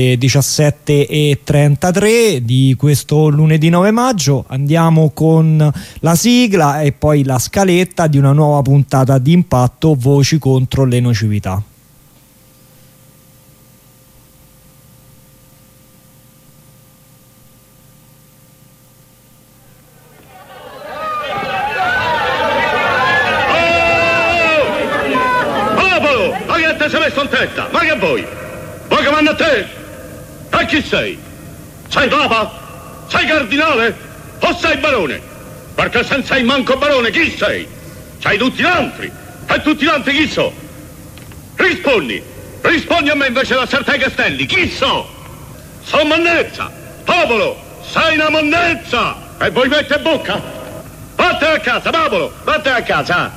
17:33 di questo lunedì 9 maggio. Andiamo con la sigla e poi la scaletta di una nuova puntata di Impatto, voci contro le nocività. Ma che te sei messo in testa? Ma che vuoi? Vuoi che manda a te? E chi sei? Sei papa? Sei cardinale? O sei barone? Perché se non sei manco barone, chi sei? Sei tutti altri. E tutti altri chi so? Rispondi. Rispondi a me invece da Sartè Castelli. Chi so? Sono monnezza. Popolo, sei una monnezza. E vuoi mettere bocca? Vattene a casa, popolo. Vattene a casa.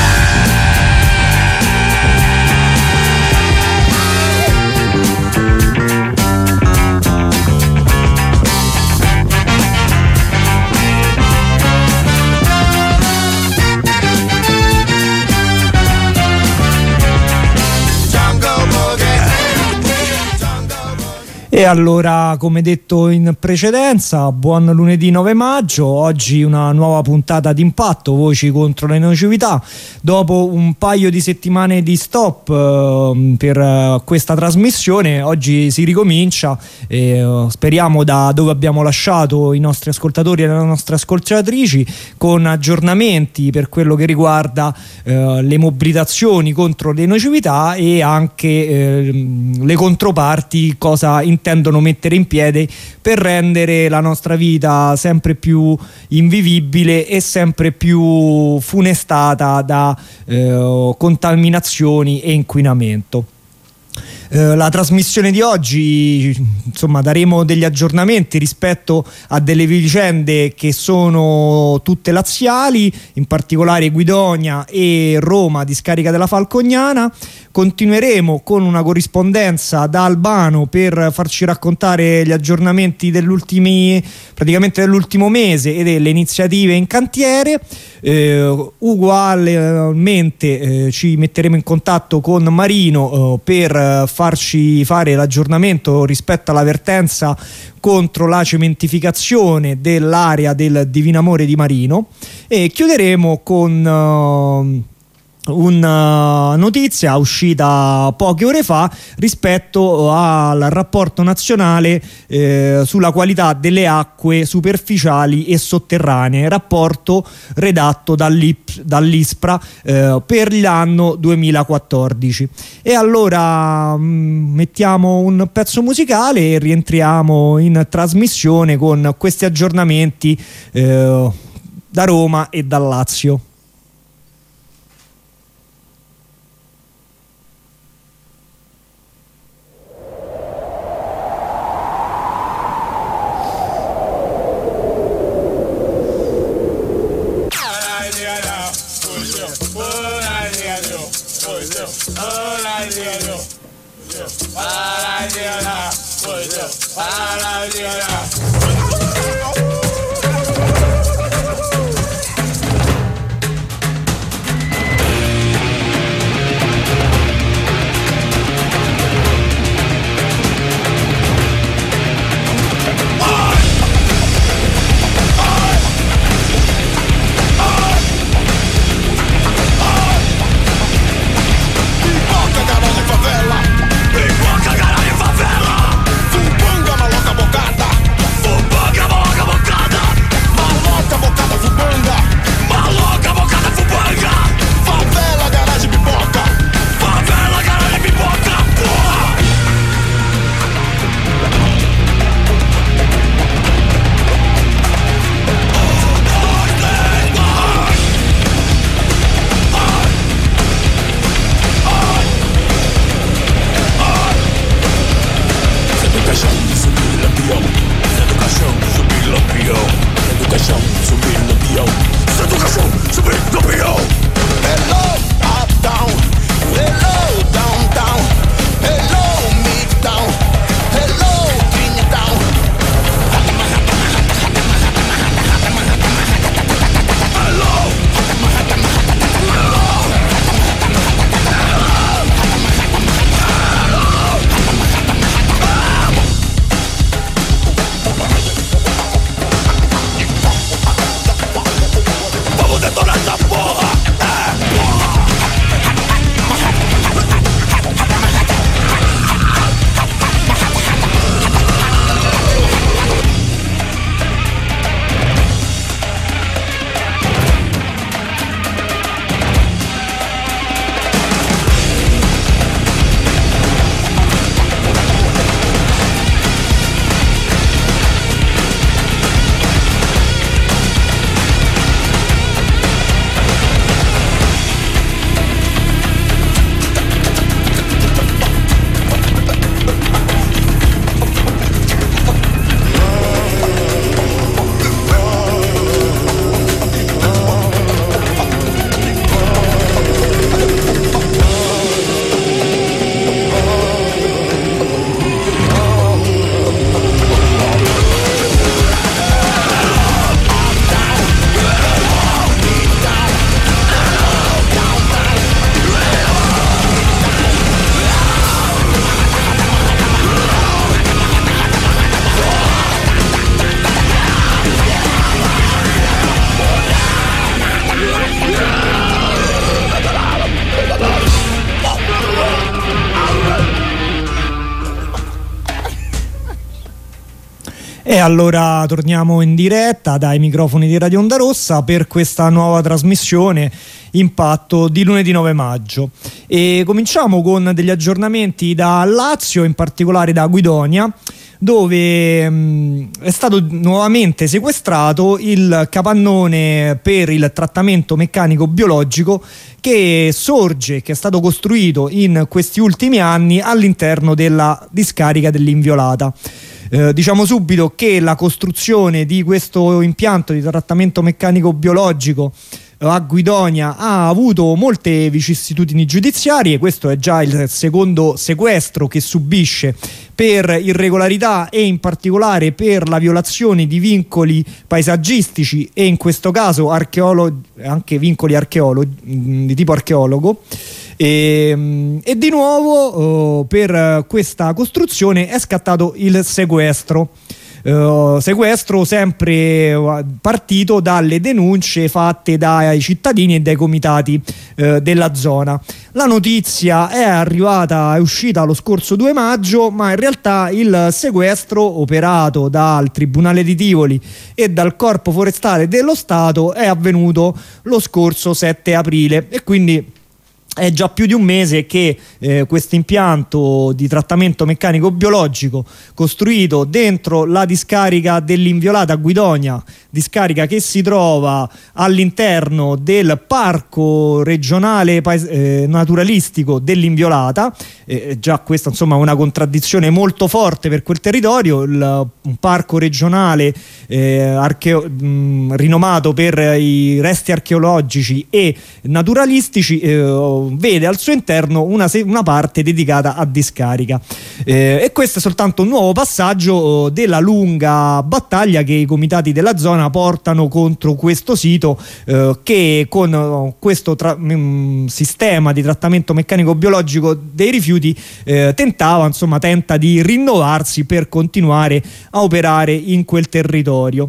E allora, come detto in precedenza, buon lunedì 9 maggio, oggi una nuova puntata di Impatto, voci contro le nocività. Dopo un paio di settimane di stop per questa trasmissione, oggi si ricomincia e speriamo da dove abbiamo lasciato i nostri ascoltatori e le nostre ascoltatrici, con aggiornamenti per quello che riguarda le mobilitazioni contro le nocività e anche le controparti, cosa intendono mettere in piedi per rendere la nostra vita sempre più invivibile e sempre più funestata da contaminazioni e inquinamento. La trasmissione di oggi, insomma, daremo degli aggiornamenti rispetto a delle vicende che sono tutte laziali, in particolare Guidonia e Roma, discarica della Falcognana. Continueremo con una corrispondenza da Albano per farci raccontare gli aggiornamenti praticamente dell'ultimo mese e delle iniziative in cantiere. Ugualmente ci metteremo in contatto con Marino per farci fare l'aggiornamento rispetto all'avvertenza contro la cementificazione dell'area del Divinamore di Marino, e chiuderemo con una notizia uscita poche ore fa rispetto al rapporto nazionale sulla qualità delle acque superficiali e sotterranee, rapporto redatto dall'ISPRA per l'anno 2014. E allora mettiamo un pezzo musicale e rientriamo in trasmissione con questi aggiornamenti da Roma e dal Lazio. E allora torniamo in diretta dai microfoni di Radio Onda Rossa per questa nuova trasmissione Impatto di lunedì 9 maggio. E cominciamo con degli aggiornamenti da Lazio, in particolare da Guidonia, dove è stato nuovamente sequestrato il capannone per il trattamento meccanico biologico che è stato costruito in questi ultimi anni all'interno della discarica dell'Inviolata. Diciamo subito che la costruzione di questo impianto di trattamento meccanico biologico a Guidonia ha avuto molte vicissitudini giudiziarie. Questo è già il secondo sequestro che subisce per irregolarità e in particolare per la violazione di vincoli paesaggistici e in questo caso anche vincoli di tipo archeologo. E di nuovo per questa costruzione è scattato il sequestro sempre partito dalle denunce fatte dai cittadini e dai comitati della zona. La notizia è uscita lo scorso 2 maggio, ma in realtà il sequestro operato dal Tribunale di Tivoli e dal Corpo Forestale dello Stato è avvenuto lo scorso 7 aprile e quindi è già più di un mese che questo impianto di trattamento meccanico biologico costruito dentro la discarica dell'Inviolata a Guidonia, discarica che si trova all'interno del parco regionale naturalistico dell'Inviolata. Già questa insomma è una contraddizione molto forte per quel territorio. Un parco regionale rinomato per i resti archeologici e naturalistici vede al suo interno una parte dedicata a discarica, e questo è soltanto un nuovo passaggio della lunga battaglia che i comitati della zona portano contro questo sito che con questo sistema di trattamento meccanico biologico dei rifiuti tenta di rinnovarsi per continuare a operare in quel territorio.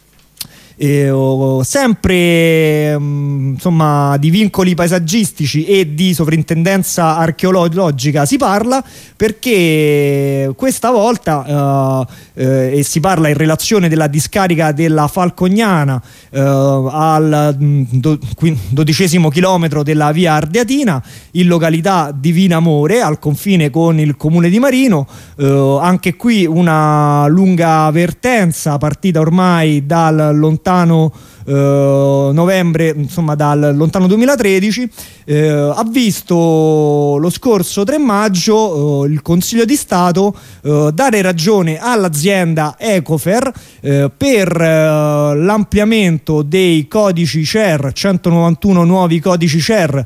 Sempre di vincoli paesaggistici e di sovrintendenza archeologica si parla, perché questa volta e si parla in relazione della discarica della Falcognana al 12° chilometro della via Ardeatina in località Divina Amore al confine con il comune di Marino. Anche qui una lunga vertenza partita ormai dal lontano novembre, dal lontano 2013, ha visto lo scorso 3 maggio il Consiglio di Stato dare ragione all'azienda Ecofer per l'ampliamento dei codici CER, 191 nuovi codici CER,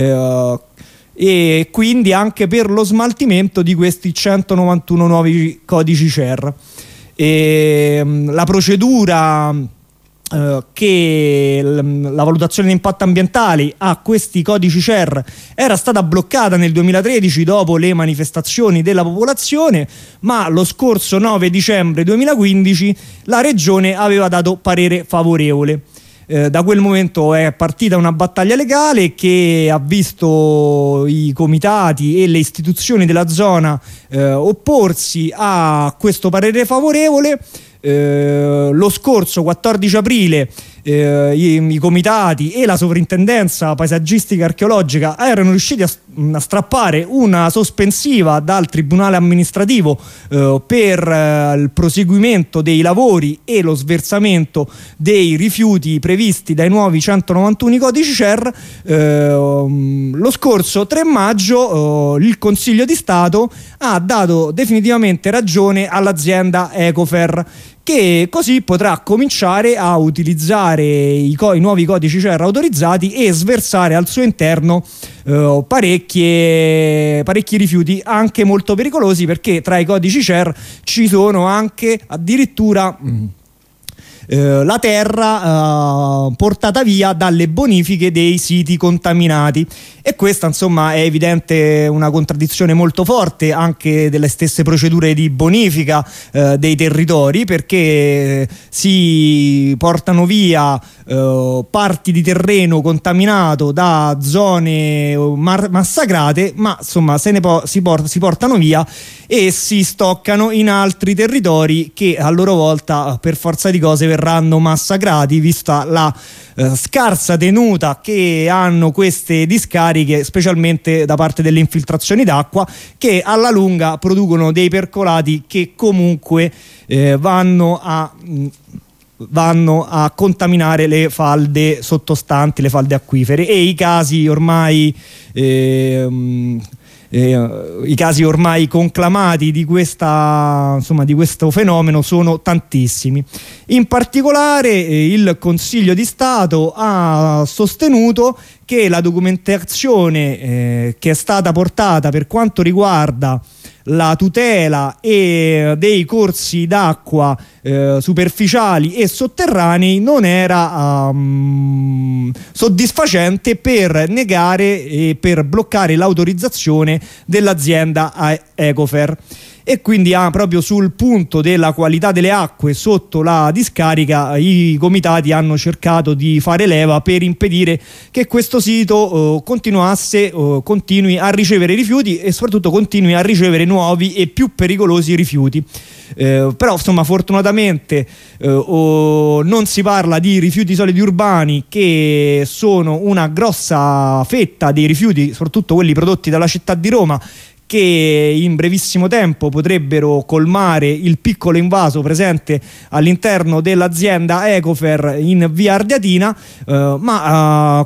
e quindi anche per lo smaltimento di questi 191 nuovi codici CER. La procedura che la valutazione di impatto ambientale a questi codici CER era stata bloccata nel 2013 dopo le manifestazioni della popolazione, ma lo scorso 9 dicembre 2015 la regione aveva dato parere favorevole. Da quel momento è partita una battaglia legale che ha visto i comitati e le istituzioni della zona opporsi a questo parere favorevole. Lo scorso 14 aprile i comitati e la sovrintendenza paesaggistica archeologica erano riusciti a strappare una sospensiva dal tribunale amministrativo per il proseguimento dei lavori e lo sversamento dei rifiuti previsti dai nuovi 191 codici CER. Lo scorso 3 maggio il Consiglio di Stato ha dato definitivamente ragione all'azienda Ecofer, che così potrà cominciare a utilizzare i nuovi codici CER autorizzati e sversare al suo interno parecchi rifiuti anche molto pericolosi, perché tra i codici CER ci sono anche addirittura la terra portata via dalle bonifiche dei siti contaminati. E questa insomma è evidente una contraddizione molto forte anche delle stesse procedure di bonifica dei territori, perché si portano via parti di terreno contaminato da zone massacrate, ma insomma si portano via e si stoccano in altri territori che a loro volta per forza di cose verranno massacrati, vista la scarsa tenuta che hanno queste discariche, specialmente da parte delle infiltrazioni d'acqua, che alla lunga producono dei percolati che comunque vanno a contaminare le falde sottostanti, le falde acquifere, e i casi ormai conclamati di questo fenomeno sono tantissimi. In particolare il Consiglio di Stato ha sostenuto che la documentazione che è stata portata per quanto riguarda la tutela dei corsi d'acqua superficiali e sotterranei non era soddisfacente per negare e per bloccare l'autorizzazione dell'azienda Ecofer. E quindi proprio sul punto della qualità delle acque sotto la discarica i comitati hanno cercato di fare leva per impedire che questo sito continui a ricevere rifiuti e soprattutto continui a ricevere nuovi e più pericolosi rifiuti. Però insomma fortunatamente non si parla di rifiuti solidi urbani, che sono una grossa fetta dei rifiuti, soprattutto quelli prodotti dalla città di Roma, che in brevissimo tempo potrebbero colmare il piccolo invaso presente all'interno dell'azienda Ecofer in via Ardeatina, ma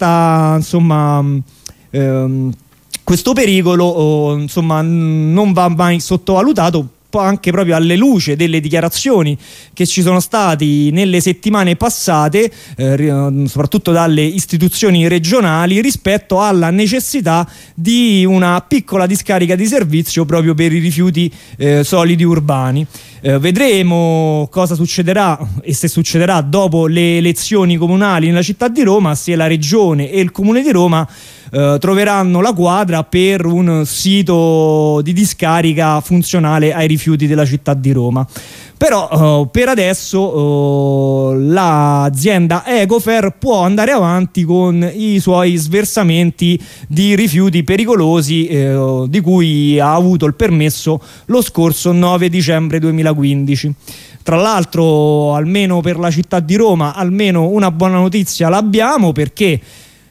questo pericolo insomma non va mai sottovalutato, anche proprio alle luce delle dichiarazioni che ci sono stati nelle settimane passate, soprattutto dalle istituzioni regionali, rispetto alla necessità di una piccola discarica di servizio proprio per i rifiuti solidi urbani. Vedremo cosa succederà e se succederà dopo le elezioni comunali nella città di Roma, se la regione e il comune di Roma troveranno la quadra per un sito di discarica funzionale ai rifiuti della città di Roma. Però per adesso l'azienda Ecofer può andare avanti con i suoi sversamenti di rifiuti pericolosi di cui ha avuto il permesso lo scorso 9 dicembre 2015. Tra l'altro, almeno per la città di Roma, almeno una buona notizia l'abbiamo, perché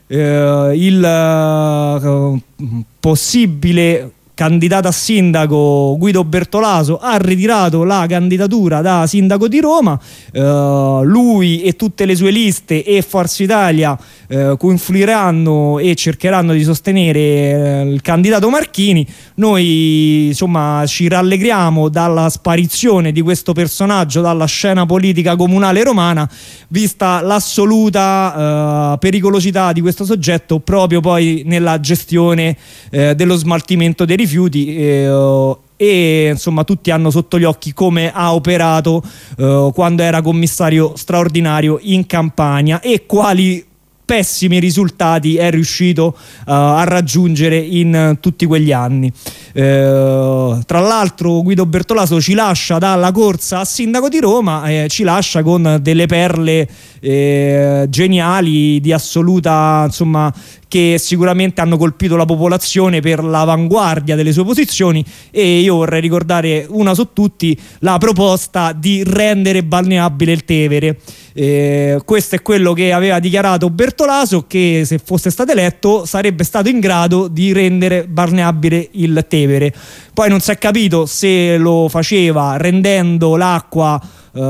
il possibile candidato a sindaco Guido Bertolaso ha ritirato la candidatura da sindaco di Roma. Lui e tutte le sue liste e Forza Italia confluiranno e cercheranno di sostenere il candidato Marchini. Noi insomma ci rallegriamo dalla sparizione di questo personaggio dalla scena politica comunale romana, vista l'assoluta pericolosità di questo soggetto proprio poi nella gestione dello smaltimento dei rifiuti, e insomma tutti hanno sotto gli occhi come ha operato quando era commissario straordinario in Campania e quali pessimi risultati è riuscito a raggiungere in tutti quegli anni. Tra l'altro Guido Bertolaso ci lascia dalla corsa a sindaco di Roma, ci lascia con delle perle geniali di assoluta, insomma, che sicuramente hanno colpito la popolazione per l'avanguardia delle sue posizioni. E io vorrei ricordare una su tutti, la proposta di rendere balneabile il Tevere. Questo è quello che aveva dichiarato Bertolaso, che se fosse stato eletto sarebbe stato in grado di rendere balneabile il Tevere. Poi non si è capito se lo faceva rendendo l'acqua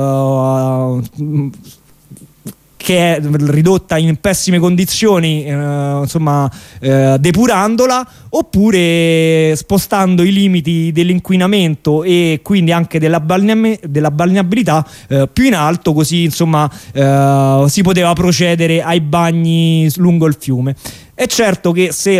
che è ridotta in pessime condizioni, depurandola, oppure spostando i limiti dell'inquinamento e quindi anche della balneabilità più in alto, così insomma si poteva procedere ai bagni lungo il fiume. È certo che se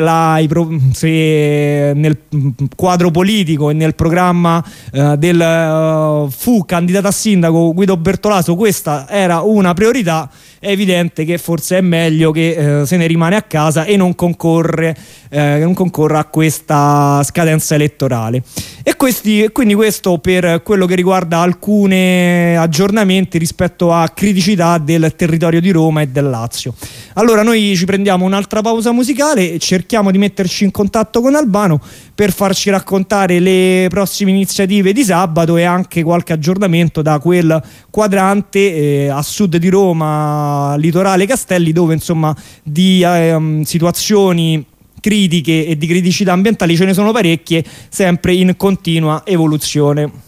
nel quadro politico e nel programma del fu candidato a sindaco Guido Bertolaso questa era una priorità, è evidente che forse è meglio che se ne rimane a casa e non concorra a questa scadenza elettorale. E quindi questo per quello che riguarda alcuni aggiornamenti rispetto a criticità del territorio di Roma e del Lazio. Allora noi ci prendiamo un'altra pausa musicale e cerchiamo di metterci in contatto con Albano per farci raccontare le prossime iniziative di sabato e anche qualche aggiornamento da quel quadrante a sud di Roma, litorale Castelli, dove insomma di situazioni critiche e di criticità ambientali ce ne sono parecchie, sempre in continua evoluzione.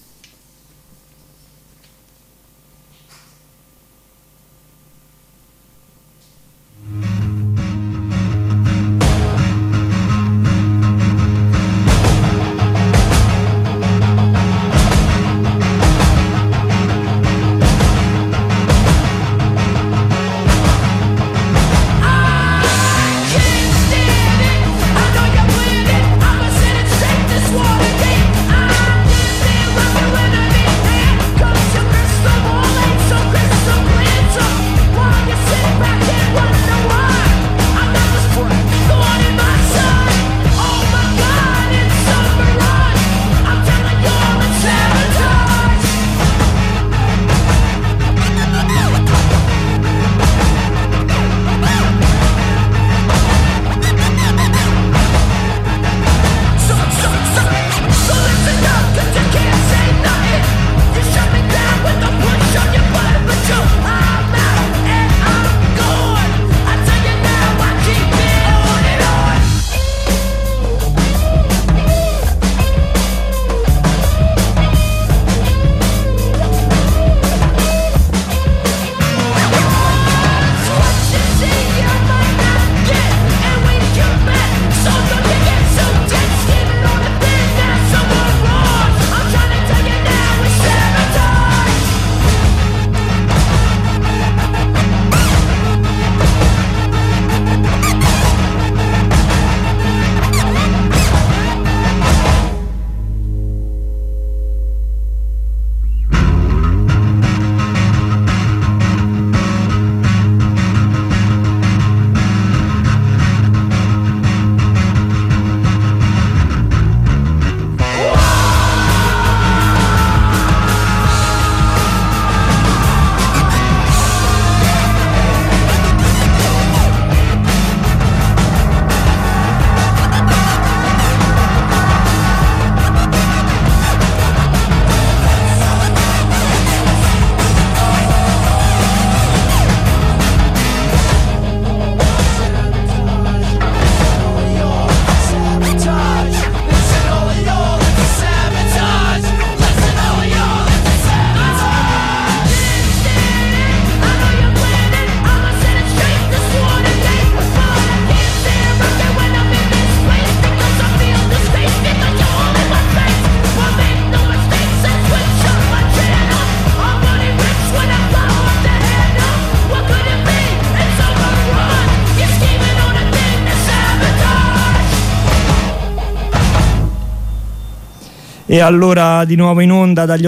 E allora di nuovo in onda dagli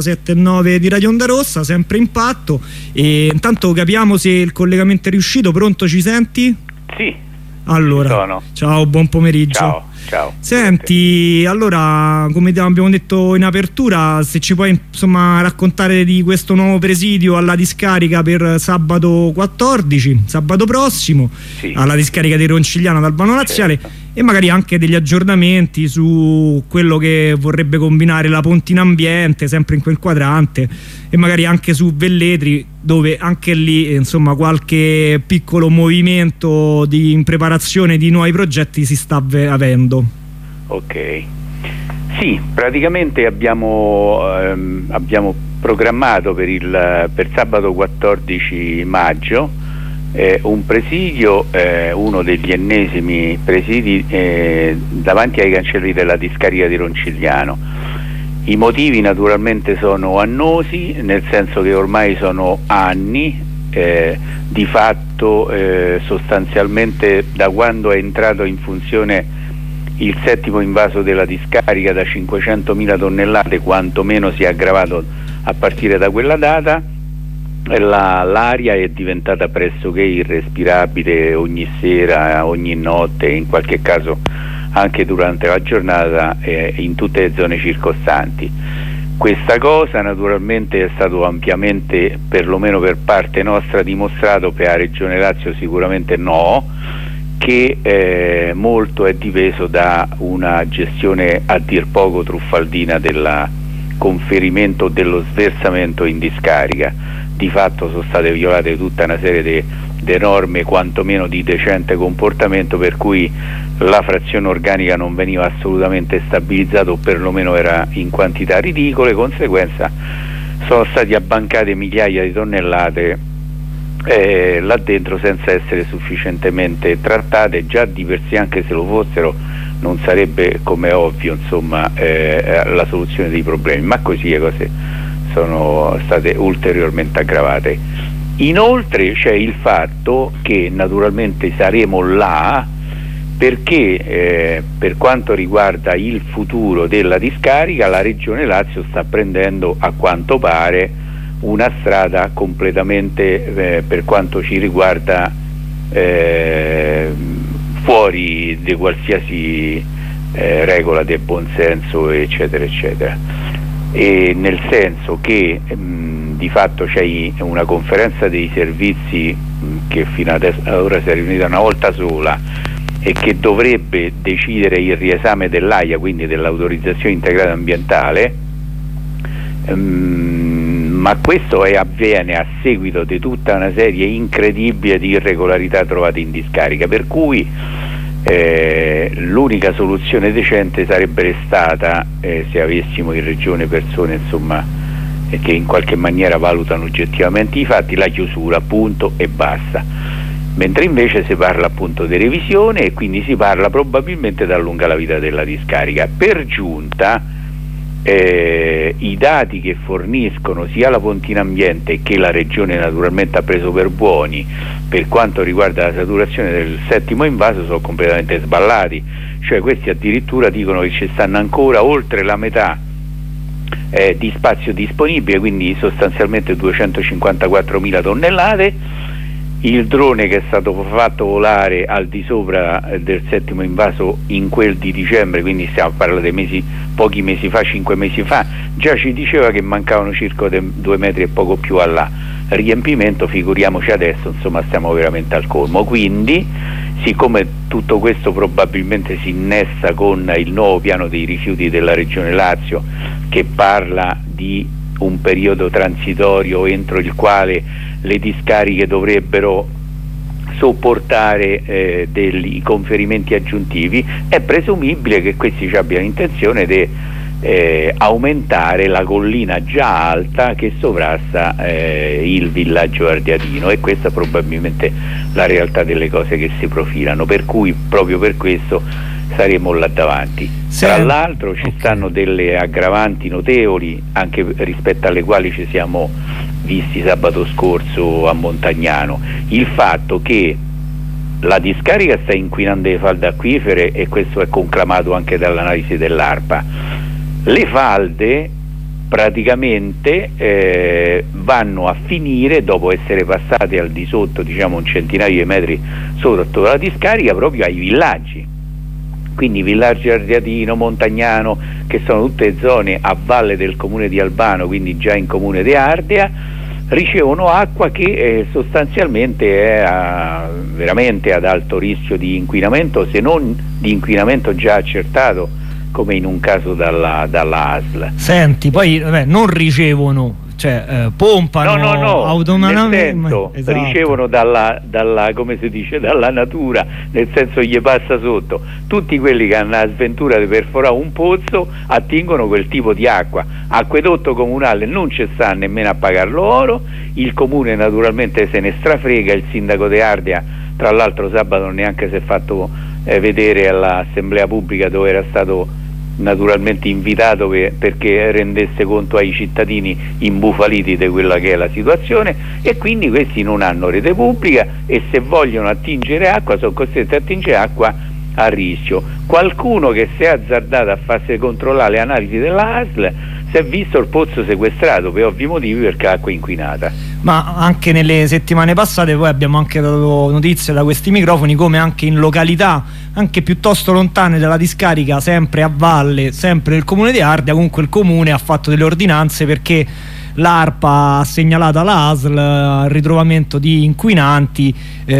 87.9 di Radio Onda Rossa, sempre Impatto. E intanto capiamo se il collegamento è riuscito. Pronto, ci senti? Sì. Allora, ciao, buon pomeriggio. Ciao. Senti, allora, come abbiamo detto in apertura, se ci puoi insomma raccontare di questo nuovo presidio alla discarica per sabato 14, sabato prossimo, sì, alla discarica di Roncigliano ad Albano Laziale, certo, e magari anche degli aggiornamenti su quello che vorrebbe combinare la Pontina Ambiente, sempre in quel quadrante, e magari anche su Velletri, dove anche lì insomma qualche piccolo movimento in preparazione di nuovi progetti si sta avendo. Ok, sì, praticamente abbiamo programmato per sabato 14 maggio un presidio, uno degli ennesimi presidi davanti ai cancelli della discarica di Roncigliano. I motivi naturalmente sono annosi, nel senso che ormai sono anni di fatto sostanzialmente da quando è entrato in funzione il settimo invaso della discarica da 500.000 tonnellate, quantomeno si è aggravato a partire da quella data. L'aria è diventata pressoché irrespirabile ogni sera, ogni notte, in qualche caso anche durante la giornata in tutte le zone circostanti. Questa cosa naturalmente è stato ampiamente, perlomeno per parte nostra, dimostrato, per la Regione Lazio sicuramente no, che molto è dipeso da una gestione a dir poco truffaldina del conferimento dello sversamento in discarica. Di fatto sono state violate tutta una serie di norme quantomeno di decente comportamento, per cui la frazione organica non veniva assolutamente stabilizzata, o perlomeno era in quantità ridicole. Conseguenza, sono stati abbancate migliaia di tonnellate là dentro senza essere sufficientemente trattate. Già di per sé, anche se lo fossero, non sarebbe, come è ovvio, insomma, la soluzione dei problemi, ma così le cose sono state ulteriormente aggravate. Inoltre c'è il fatto che naturalmente saremo là perché per quanto riguarda il futuro della discarica, la Regione Lazio sta prendendo, a quanto pare, una strada completamente per quanto ci riguarda fuori di qualsiasi regola del buonsenso, eccetera eccetera. E nel senso che di fatto c'è una conferenza dei servizi che fino ad ora si è riunita una volta sola e che dovrebbe decidere il riesame dell'AIA, quindi dell'autorizzazione integrata ambientale, ma questo avviene a seguito di tutta una serie incredibile di irregolarità trovate in discarica, per cui l'unica soluzione decente sarebbe stata, se avessimo in regione persone, insomma, che in qualche maniera valutano oggettivamente i fatti, la chiusura, punto e basta. Mentre invece si parla appunto di revisione, e quindi si parla probabilmente di allungare la vita della discarica. Per giunta i dati che forniscono sia la Pontina Ambiente, che la Regione naturalmente ha preso per buoni, per quanto riguarda la saturazione del settimo invaso, sono completamente sballati. Cioè questi addirittura dicono che ci stanno ancora oltre la metà di spazio disponibile, quindi sostanzialmente 254.000 tonnellate. Il drone che è stato fatto volare al di sopra del settimo invaso in quel di dicembre, quindi stiamo parlando di pochi mesi fa, 5 mesi fa, già ci diceva che mancavano circa 2 metri e poco più alla riempimento, figuriamoci adesso, insomma stiamo veramente al colmo. Quindi, siccome tutto questo probabilmente si innesta con il nuovo piano dei rifiuti della Regione Lazio, che parla di un periodo transitorio entro il quale le discariche dovrebbero sopportare dei conferimenti aggiuntivi, è presumibile che questi ci abbiano intenzione di aumentare la collina già alta che sovrasta il villaggio ardeatino, e questa è probabilmente la realtà delle cose che si profilano, per cui proprio per questo saremo là davanti. Tra l'altro ci stanno delle aggravanti notevoli, anche rispetto alle quali ci siamo visti sabato scorso a Montagnano: il fatto che la discarica sta inquinando le falde acquifere, e questo è conclamato anche dall'analisi dell'ARPA. Le falde praticamente vanno a finire, dopo essere passate al di sotto, diciamo un centinaio di metri sotto la discarica, proprio ai villaggi. Quindi villaggi Ardeatino, Montagnano, che sono tutte zone a valle del comune di Albano, quindi già in comune di Ardea, ricevono acqua che sostanzialmente è veramente ad alto rischio di inquinamento, se non di inquinamento già accertato, come in un caso dalla ASL. Senti, poi non ricevono, cioè pompano autonomamente, esatto. Ricevono dalla come si dice, dalla natura, nel senso gli passa sotto. Tutti quelli che hanno la sventura di perforare un pozzo attingono quel tipo di acqua. Acquedotto comunale non ci sta nemmeno a pagarlo oro, il comune naturalmente se ne strafrega, il sindaco di Ardea tra l'altro sabato neanche si è fatto vedere all'assemblea pubblica, dove era stato naturalmente invitato perché rendesse conto ai cittadini imbufaliti di quella che è la situazione, e quindi questi non hanno rete pubblica e se vogliono attingere acqua sono costretti a attingere acqua a rischio. Qualcuno che si è azzardato a farsi controllare le analisi della ASL si è visto il pozzo sequestrato per ovvi motivi, perché acqua inquinata. Ma anche nelle settimane passate poi abbiamo anche dato notizie da questi microfoni come anche in località anche piuttosto lontane dalla discarica, sempre a valle, sempre nel comune di Ardea, comunque il comune ha fatto delle ordinanze perché l'ARPA ha segnalato alla ASL il ritrovamento di inquinanti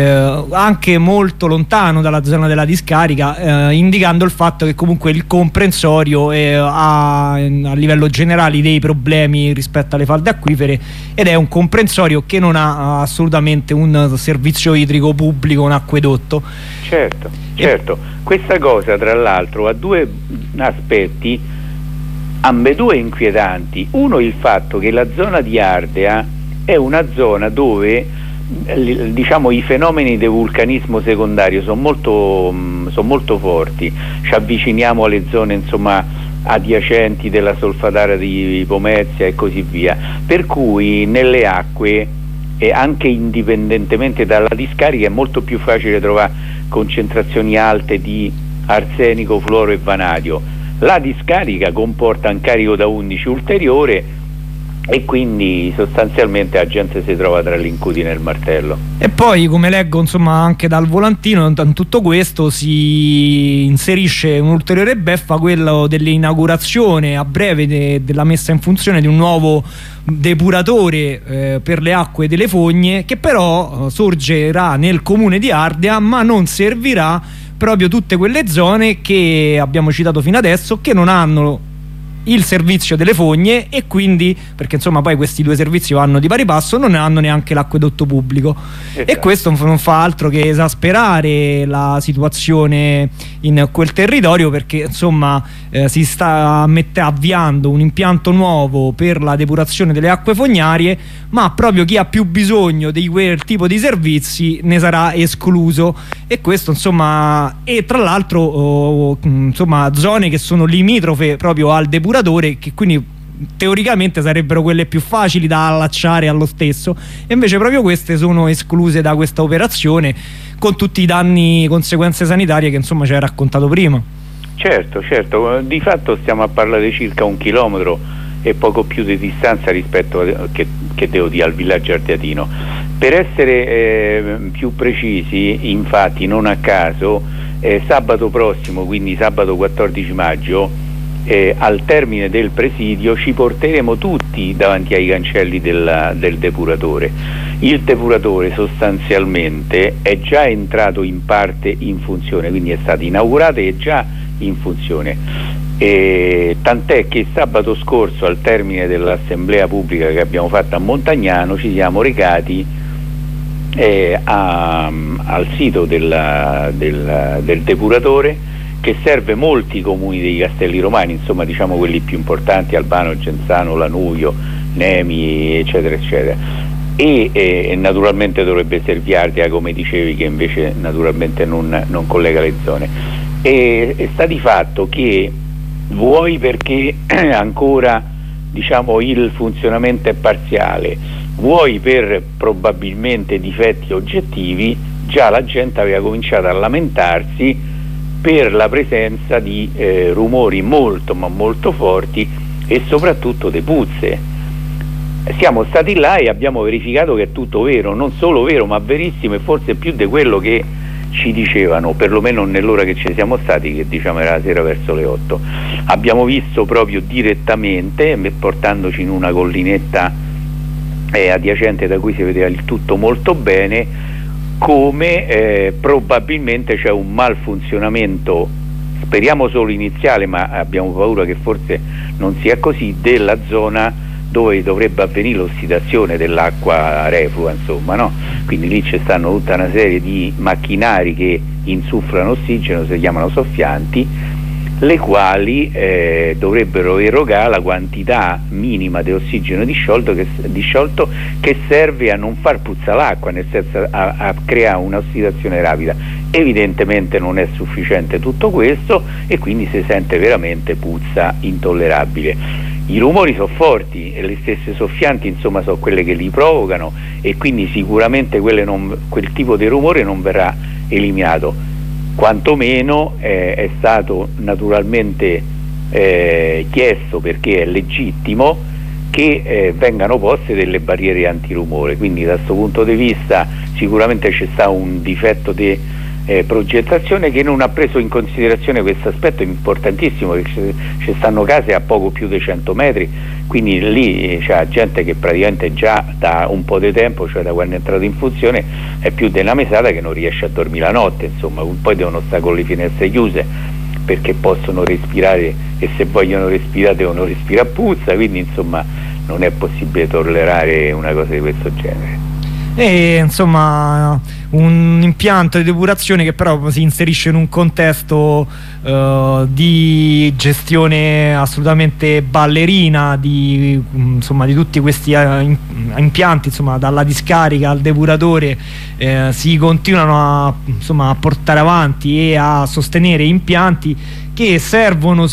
anche molto lontano dalla zona della discarica, indicando il fatto che comunque il comprensorio ha a livello generale dei problemi rispetto alle falde acquifere, ed è un comprensorio che non ha assolutamente un servizio idrico pubblico, un acquedotto. Certo, questa cosa tra l'altro ha due aspetti, ambedue inquietanti. Uno, il fatto che la zona di Ardea è una zona dove diciamo i fenomeni di vulcanismo secondario sono molto forti. Ci avviciniamo alle zone insomma adiacenti della solfatara di Pomezia e così via, per cui nelle acque e anche indipendentemente dalla discarica è molto più facile trovare concentrazioni alte di arsenico, fluoro e vanadio. La discarica comporta un carico da 11 ulteriore e quindi sostanzialmente la gente si trova tra l'incudine e il martello. E poi, come leggo insomma anche dal volantino, in tutto questo si inserisce un'ulteriore beffa, quello dell'inaugurazione a breve della messa in funzione di un nuovo depuratore per le acque delle fogne, che però sorgerà nel comune di Ardea, ma non servirà proprio tutte quelle zone che abbiamo citato fino adesso, che non hanno il servizio delle fogne, e quindi, perché insomma poi questi due servizi vanno di pari passo, non hanno neanche l'acquedotto pubblico. Esatto. E questo non fa altro che esasperare la situazione in quel territorio, perché insomma si sta avviando un impianto nuovo per la depurazione delle acque fognarie, ma proprio chi ha più bisogno di quel tipo di servizi ne sarà escluso. E questo insomma, e tra l'altro insomma zone che sono limitrofe proprio al depuratore, che quindi teoricamente sarebbero quelle più facili da allacciare allo stesso, e invece proprio queste sono escluse da questa operazione, con tutti i danni, conseguenze sanitarie che insomma ci hai raccontato prima. Certo, di fatto stiamo a parlare di circa 1 chilometro e poco più di distanza rispetto che devo dire al villaggio ardeatino. Per essere più precisi, infatti, non a caso sabato prossimo, quindi sabato 14 maggio, al termine del presidio ci porteremo tutti davanti ai cancelli del depuratore. Il depuratore sostanzialmente è già entrato in parte in funzione, quindi è stato inaugurato e è già in funzione, tant'è che sabato scorso, al termine dell'assemblea pubblica che abbiamo fatto a Montagnano, ci siamo recati al sito del depuratore, che serve molti comuni dei Castelli Romani, insomma diciamo quelli più importanti: Albano, Genzano, Lanuvio, Nemi, eccetera eccetera, e naturalmente dovrebbe servire Ardea, come dicevi, che invece naturalmente non collega le zone. E sta di fatto che, vuoi perché ancora diciamo il funzionamento è parziale, vuoi per probabilmente difetti oggettivi, già la gente aveva cominciato a lamentarsi per la presenza di rumori molto ma molto forti e soprattutto di puzze. Siamo stati là e abbiamo verificato che è tutto vero, non solo vero ma verissimo, e forse più di quello che ci dicevano, perlomeno nell'ora che ci siamo stati, che diciamo era la sera verso le 8. Abbiamo visto proprio direttamente, portandoci in una collinetta adiacente da cui si vedeva il tutto molto bene, come probabilmente c'è un malfunzionamento, speriamo solo iniziale, ma abbiamo paura che forse non sia così, della zona dove dovrebbe avvenire l'ossidazione dell'acqua reflua, insomma, no? Quindi lì ci stanno tutta una serie di macchinari che insufflano ossigeno, si chiamano soffianti, le quali dovrebbero erogare la quantità minima di ossigeno disciolto che serve a non far puzzare l'acqua, nel senso a creare un'ossidazione rapida. Evidentemente non è sufficiente tutto questo e quindi si sente veramente puzza intollerabile. I rumori sono forti e le stesse soffianti insomma sono quelle che li provocano, e quindi sicuramente quel tipo di rumore non verrà eliminato, quantomeno è stato naturalmente chiesto, perché è legittimo che vengano poste delle barriere antirumore. Quindi da questo punto di vista sicuramente c'è stato un difetto di progettazione che non ha preso in considerazione questo aspetto importantissimo, perché ci stanno case a poco più di 100 metri, quindi lì c'è gente che praticamente già da un po' di tempo, cioè da quando è entrato in funzione, è più di una mesata che non riesce a dormire la notte, insomma. Poi devono stare con le finestre chiuse perché possono respirare, e se vogliono respirare devono respirare a puzza, quindi insomma non è possibile tollerare una cosa di questo genere. E insomma un impianto di depurazione che però si inserisce in un contesto di gestione assolutamente ballerina di tutti questi impianti, insomma, dalla discarica al depuratore. Si continuano a portare avanti e a sostenere impianti che servono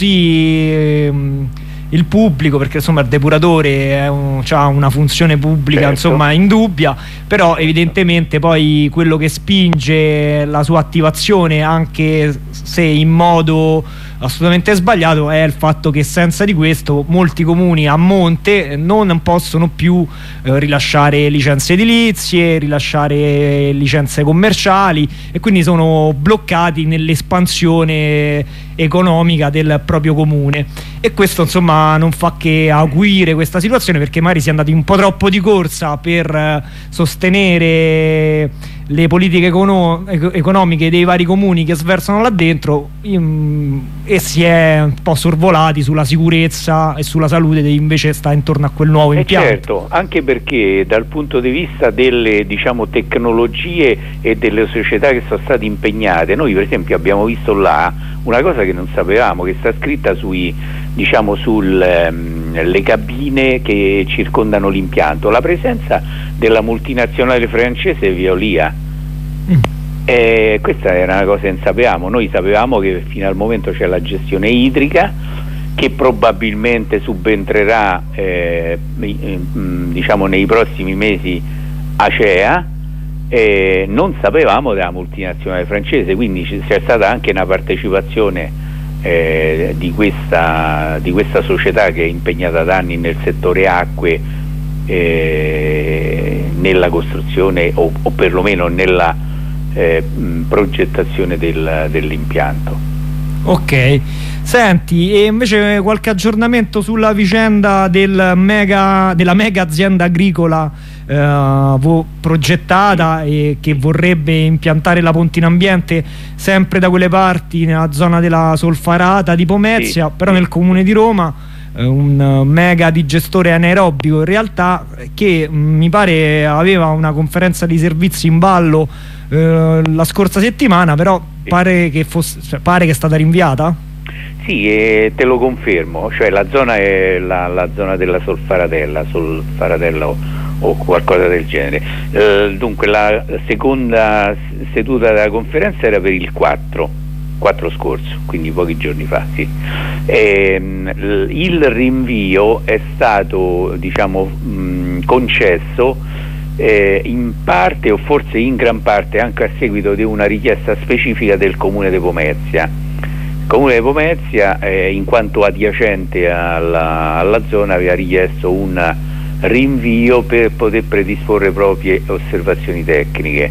il pubblico, perché insomma il depuratore ha una funzione pubblica, certo, insomma indubbia, però evidentemente poi quello che spinge la sua attivazione, anche se in modo assolutamente sbagliato, è il fatto che senza di questo molti comuni a monte non possono più rilasciare licenze edilizie, rilasciare licenze commerciali, e quindi sono bloccati nell'espansione economica del proprio comune. E questo insomma non fa che acuire questa situazione, perché magari si è andati un po' troppo di corsa per sostenere le politiche economiche dei vari comuni che sversano là dentro, e si è un po' sorvolati sulla sicurezza e sulla salute che invece sta intorno a quel nuovo impianto. Certo, anche perché dal punto di vista delle tecnologie e delle società che sono state impegnate, noi per esempio abbiamo visto là una cosa che non sapevamo, che sta scritta sulle cabine che circondano l'impianto, la presenza della multinazionale francese Veolia. Questa era una cosa che non sapevamo. Noi sapevamo che fino al momento c'è la gestione idrica, che probabilmente subentrerà nei prossimi mesi Acea. Non sapevamo della multinazionale francese, quindi c'è stata anche una partecipazione di questa società che è impegnata da anni nel settore acque, nella costruzione o perlomeno nella progettazione dell'impianto. Ok, senti, e invece qualche aggiornamento sulla vicenda della mega azienda agricola progettata e che vorrebbe impiantare la Pontina Ambiente sempre da quelle parti, nella zona della Solfarata di Pomezia, sì, però nel comune di Roma, un mega digestore anaerobico in realtà, che mi pare aveva una conferenza di servizi in ballo la scorsa settimana, però pare che è stata rinviata? Sì, te lo confermo, cioè la zona è la zona della Solfaratella o qualcosa del genere. Dunque la seconda seduta della conferenza era per il 4 scorso, quindi pochi giorni fa, sì. Il rinvio è stato concesso in parte, o forse in gran parte, anche a seguito di una richiesta specifica del Comune di Pomezia. Il Comune di Pomezia, in quanto adiacente alla zona, aveva richiesto un rinvio per poter predisporre proprie osservazioni tecniche.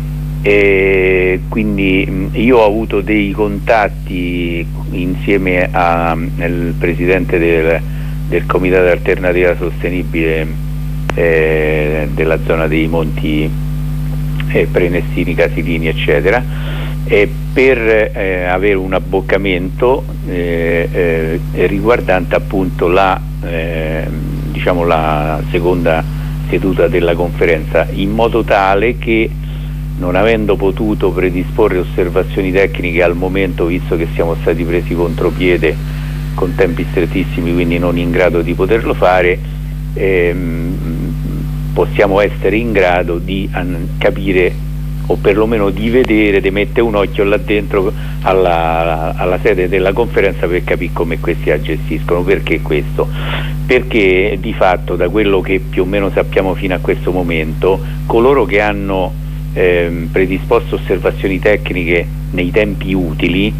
Quindi io ho avuto dei contatti insieme al presidente del Comitato Alternativa Sostenibile della zona dei Monti Prenestini, Casilini, eccetera, per avere un abboccamento riguardante appunto la seconda seduta della conferenza, in modo tale che, non avendo potuto predisporre osservazioni tecniche al momento, visto che siamo stati presi contropiede con tempi strettissimi, quindi non in grado di poterlo fare, possiamo essere in grado di capire o perlomeno di vedere, di mettere un occhio là dentro alla sede della conferenza per capire come questi la gestiscono. Perché questo? Perché di fatto, da quello che più o meno sappiamo fino a questo momento, coloro che hanno predisposto osservazioni tecniche nei tempi utili,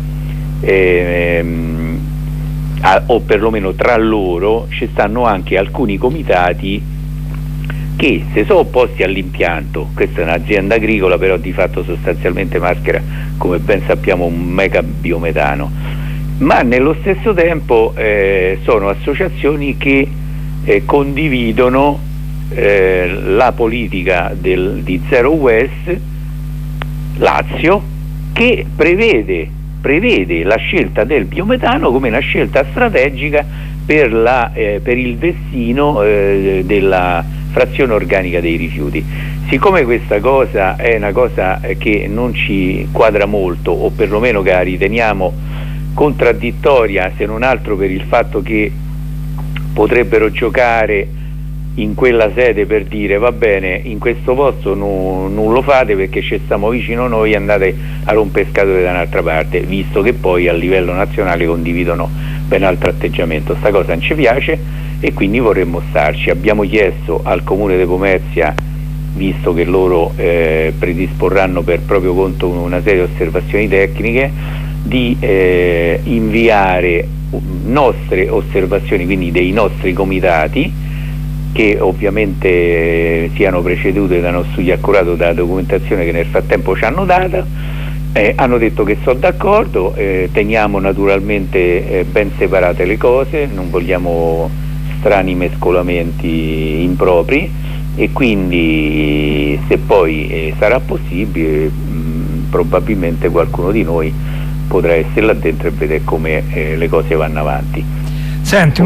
o perlomeno tra loro ci stanno anche alcuni comitati che si sono opposti all'impianto. Questa è un'azienda agricola, però di fatto sostanzialmente maschera, come ben sappiamo, un mega biometano, ma nello stesso tempo sono associazioni che condividono la politica di Zero Waste Lazio, che prevede la scelta del biometano come una scelta strategica per il destino della frazione organica dei rifiuti. Siccome questa cosa è una cosa che non ci quadra molto, o perlomeno che la riteniamo contraddittoria, se non altro per il fatto che potrebbero giocare in quella sede per dire: va bene, in questo posto non lo fate perché ci stiamo vicino noi, andate a rompere scatole da un'altra parte, visto che poi a livello nazionale condividono ben altro atteggiamento. Sta cosa non ci piace e quindi vorremmo starci. Abbiamo chiesto al Comune di Pomezia, visto che loro predisporranno per proprio conto una serie di osservazioni tecniche, di inviare nostre osservazioni, quindi dei nostri comitati, che ovviamente siano precedute da uno studio accurato, dalla documentazione che nel frattempo ci hanno data. Hanno detto che sono d'accordo, teniamo naturalmente ben separate le cose, non vogliamo strani mescolamenti impropri, e quindi se poi sarà possibile probabilmente qualcuno di noi potrà essere là dentro e vedere come le cose vanno avanti. Senti,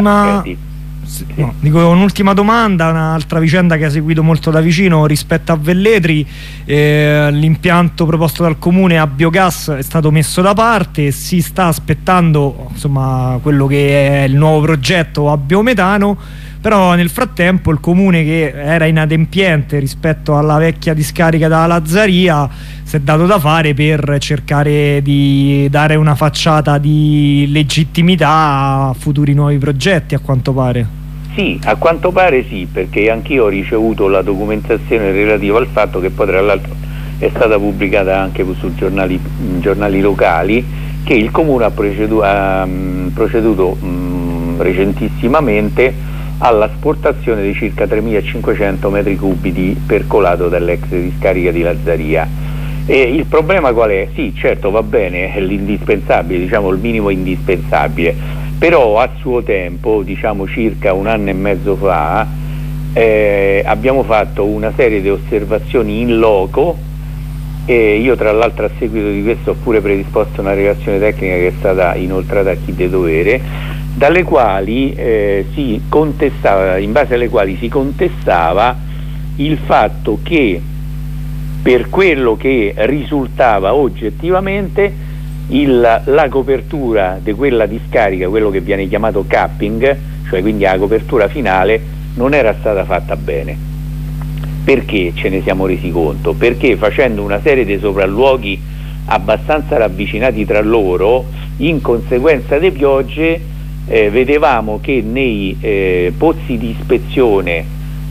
un'ultima domanda, un'altra vicenda che ha seguito molto da vicino rispetto a Velletri. L'impianto proposto dal comune a biogas è stato messo da parte e si sta aspettando, insomma, quello che è il nuovo progetto a biometano. Però nel frattempo il comune, che era inadempiente rispetto alla vecchia discarica da Lazzaria, si è dato da fare per cercare di dare una facciata di legittimità a futuri nuovi progetti, a quanto pare. Sì, a quanto pare sì, perché anch'io ho ricevuto la documentazione relativa al fatto che poi tra l'altro è stata pubblicata anche su giornali locali, che il comune ha proceduto recentissimamente all'asportazione di circa 3.500 metri cubi di percolato dall'ex discarica di Lazzaria. E il problema qual è? Sì, certo, va bene, è l'indispensabile, diciamo il minimo indispensabile, però a suo tempo, diciamo circa un anno e mezzo fa, abbiamo fatto una serie di osservazioni in loco, e io tra l'altro a seguito di questo ho pure predisposto una relazione tecnica che è stata inoltrata a chi di dovere, dalle quali si contestava, in base alle quali si contestava il fatto che, per quello che risultava oggettivamente, la copertura di quella discarica, quello che viene chiamato capping, cioè quindi la copertura finale, non era stata fatta bene. Perché ce ne siamo resi conto? Perché facendo una serie di sopralluoghi abbastanza ravvicinati tra loro, in conseguenza delle piogge, vedevamo che nei pozzi di ispezione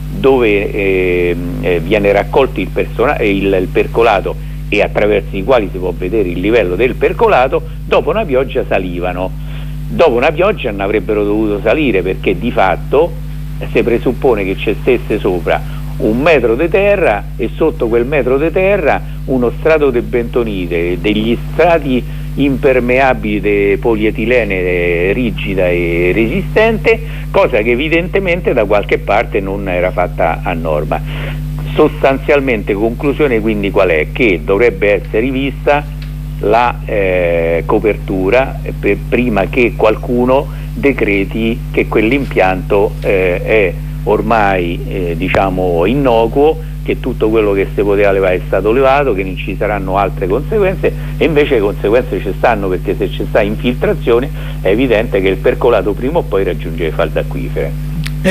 dove viene raccolto il percolato e attraverso i quali si può vedere il livello del percolato, dopo una pioggia salivano. Dopo una pioggia non avrebbero dovuto salire, perché di fatto si presuppone che ci stesse sopra un metro di terra e sotto quel metro di terra uno strato di bentonite, degli strati impermeabili di polietilene rigida e resistente, cosa che evidentemente da qualche parte non era fatta a norma. Sostanzialmente, conclusione quindi qual è? Che dovrebbe essere rivista la copertura prima che qualcuno decreti che quell'impianto è ormai diciamo innocuo, che tutto quello che si poteva levare è stato levato, che non ci saranno altre conseguenze, e invece le conseguenze ci stanno, perché se c'è sta infiltrazione è evidente che il percolato prima o poi raggiunge le falde acquifere.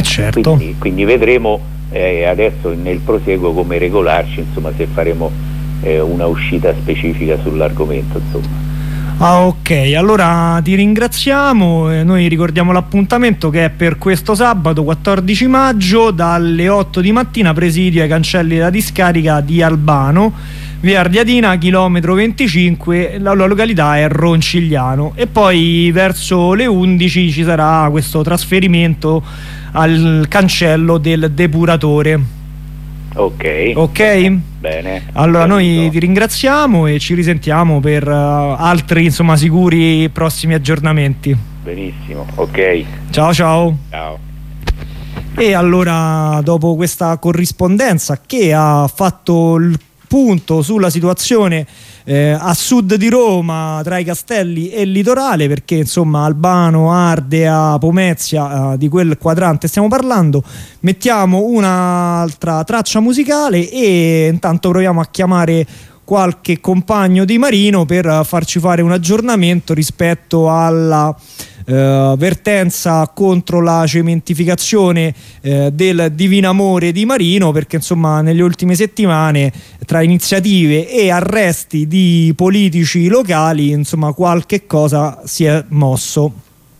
Certo. Quindi vedremo adesso nel proseguo come regolarci, insomma, se faremo una uscita specifica sull'argomento, insomma. Ah, ok, allora ti ringraziamo. Noi ricordiamo l'appuntamento che è per questo sabato 14 maggio dalle 8 di mattina, presidio ai cancelli della discarica di Albano, via Ardiatina, chilometro 25, la località è Roncigliano, e poi verso le 11 ci sarà questo trasferimento al cancello del depuratore. Ok. Bene. Allora noi ti ringraziamo e ci risentiamo per altri, insomma, sicuri prossimi aggiornamenti. Benissimo, ok. Ciao. E allora, dopo questa corrispondenza che ha fatto il punto sulla situazione a sud di Roma, tra i castelli e il litorale, perché insomma Albano, Ardea, Pomezia, di quel quadrante stiamo parlando, mettiamo un'altra traccia musicale e intanto proviamo a chiamare qualche compagno di Marino per farci fare un aggiornamento rispetto alla vertenza contro la cementificazione del Divino Amore di Marino, perché insomma nelle ultime settimane, tra iniziative e arresti di politici locali, insomma qualche cosa si è mosso.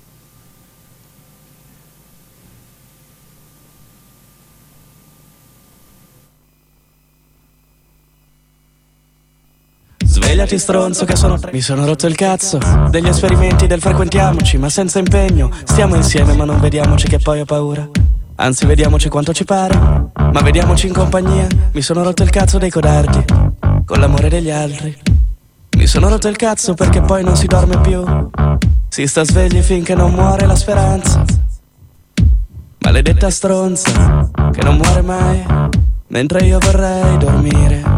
Svegliati stronzo che mi sono rotto il cazzo degli esperimenti del frequentiamoci ma senza impegno, stiamo insieme ma non vediamoci che poi ho paura, anzi vediamoci quanto ci pare, ma vediamoci in compagnia. Mi sono rotto il cazzo dei codardi con l'amore degli altri, mi sono rotto il cazzo perché poi non si dorme più, si sta svegli finché non muore la speranza, maledetta stronza che non muore mai, mentre io vorrei dormire.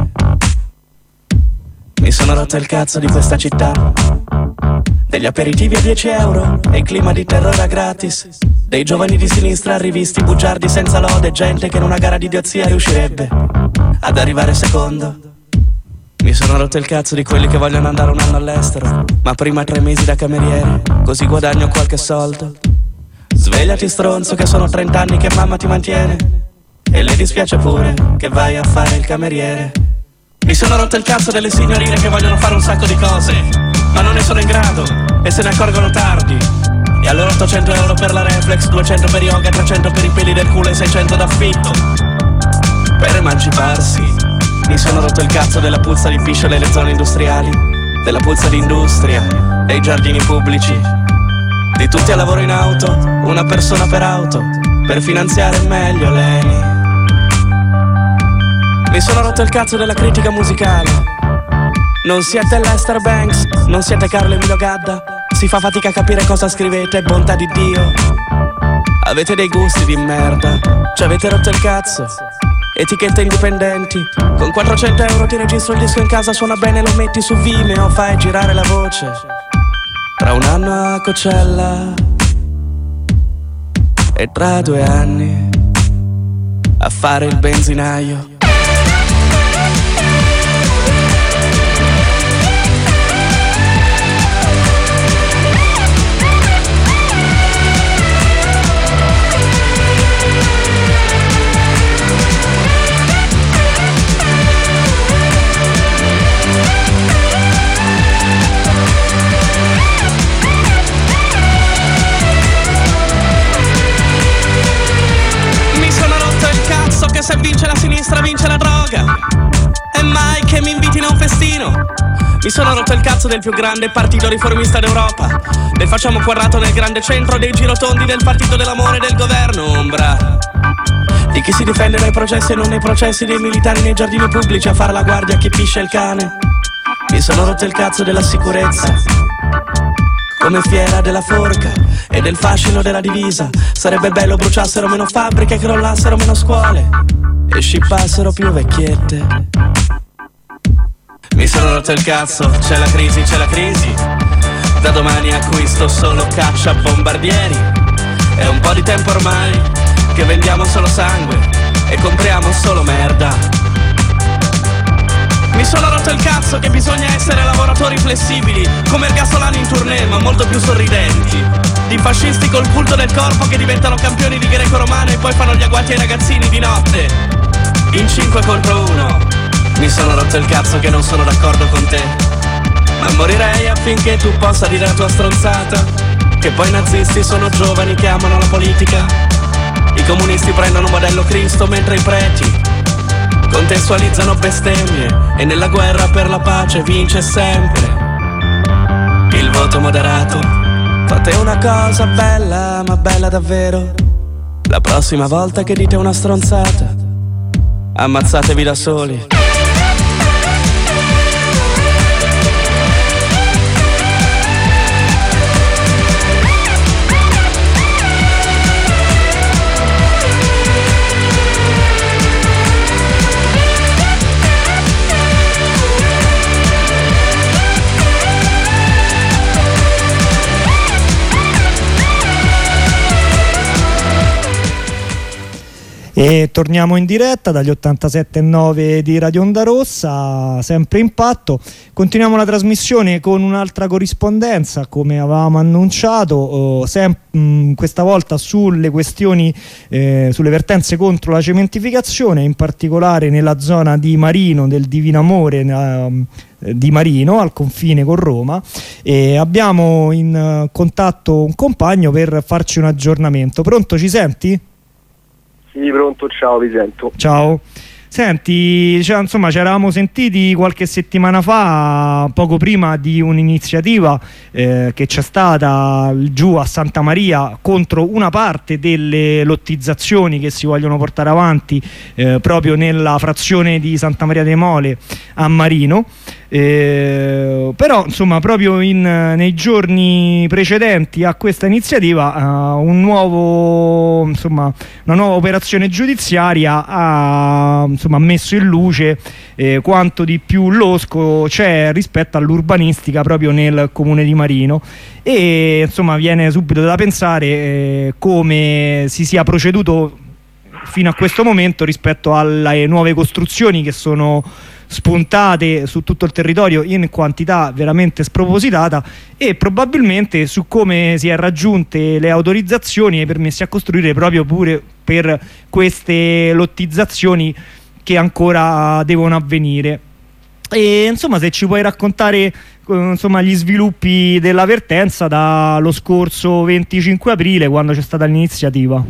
Mi sono rotto il cazzo di questa città, degli aperitivi a 10 euro e il clima di terrore gratis, dei giovani di sinistra rivisti bugiardi senza lode, gente che in una gara di idiozia riuscirebbe ad arrivare secondo. Mi sono rotto il cazzo di quelli che vogliono andare un anno all'estero, ma prima 3 mesi da cameriere, così guadagno qualche soldo. Svegliati stronzo che sono 30 anni che mamma ti mantiene, e le dispiace pure che vai a fare il cameriere. Mi sono rotto il cazzo delle signorine che vogliono fare un sacco di cose, ma non ne sono in grado e se ne accorgono tardi. E allora 800 euro per la reflex, 200 per yoga, 300 per i peli del culo e 600 d'affitto per emanciparsi. Mi sono rotto il cazzo della puzza di piscio nelle zone industriali, della puzza di industria, dei giardini pubblici, di tutti a lavoro in auto, una persona per auto, per finanziare meglio l'ENI. Mi sono rotto il cazzo della critica musicale. Non siete Lester Banks, non siete Carlo Emilio Gadda, si fa fatica a capire cosa scrivete, bontà di Dio. Avete dei gusti di merda, ci avete rotto il cazzo. Etichette indipendenti, con 400 euro ti registro il disco in casa, suona bene, lo metti su Vimeo, fai girare la voce. Tra un anno a Coachella e tra 2 anni a fare il benzinaio. Se vince la sinistra vince la droga, e mai che mi invitino a un festino. Mi sono rotto il cazzo del più grande partito riformista d'Europa, del facciamo quadrato nel grande centro, dei girotondi del partito dell'amore del governo ombra, di chi si difende dai processi e non nei processi, dei militari nei giardini pubblici a fare la guardia a chi piscia il cane. Mi sono rotto il cazzo della sicurezza come fiera della forca e del fascino della divisa. Sarebbe bello bruciassero meno fabbriche, crollassero meno scuole e scippassero più vecchiette. Mi sono rotto il cazzo, c'è la crisi, da domani acquisto solo caccia bombardieri. È un po' di tempo ormai che vendiamo solo sangue e compriamo solo merda. Mi sono rotto il cazzo che bisogna essere lavoratori flessibili, come Ergasolani in tournée ma molto più sorridenti, di fascisti col culto del corpo che diventano campioni di greco-romano e poi fanno gli agguati ai ragazzini di notte in 5 contro 1. Mi sono rotto il cazzo che non sono d'accordo con te, ma morirei affinché tu possa dire la tua stronzata, che poi i nazisti sono giovani che amano la politica. I comunisti prendono modello Cristo mentre i preti contestualizzano bestemmie, e nella guerra per la pace vince sempre il voto moderato. Fate una cosa bella, ma bella davvero: la prossima volta che dite una stronzata, ammazzatevi da soli. E torniamo in diretta dagli 87.9 di Radio Onda Rossa, sempre Impatto. Continuiamo la trasmissione con un'altra corrispondenza, come avevamo annunciato, questa volta sulle questioni, sulle vertenze contro la cementificazione, in particolare nella zona di Marino, del Divino Amore di Marino, al confine con Roma, e abbiamo in contatto un compagno per farci un aggiornamento. Pronto, ci senti? Sì, pronto, ciao, vi sento. Ciao. Senti, insomma, ci eravamo sentiti qualche settimana fa, poco prima di un'iniziativa che c'è stata giù a Santa Maria contro una parte delle lottizzazioni che si vogliono portare avanti proprio nella frazione di Santa Maria dei Mole a Marino. Però insomma proprio nei giorni precedenti a questa iniziativa una nuova operazione giudiziaria ha messo in luce quanto di più losco c'è rispetto all'urbanistica proprio nel comune di Marino, e insomma viene subito da pensare come si sia proceduto fino a questo momento rispetto alle nuove costruzioni che sono spuntate su tutto il territorio in quantità veramente spropositata, e probabilmente su come si è raggiunte le autorizzazioni e i permessi a costruire proprio pure per queste lottizzazioni che ancora devono avvenire. E insomma, se ci puoi raccontare gli sviluppi della vertenza dallo scorso 25 aprile, quando c'è stata l'iniziativa.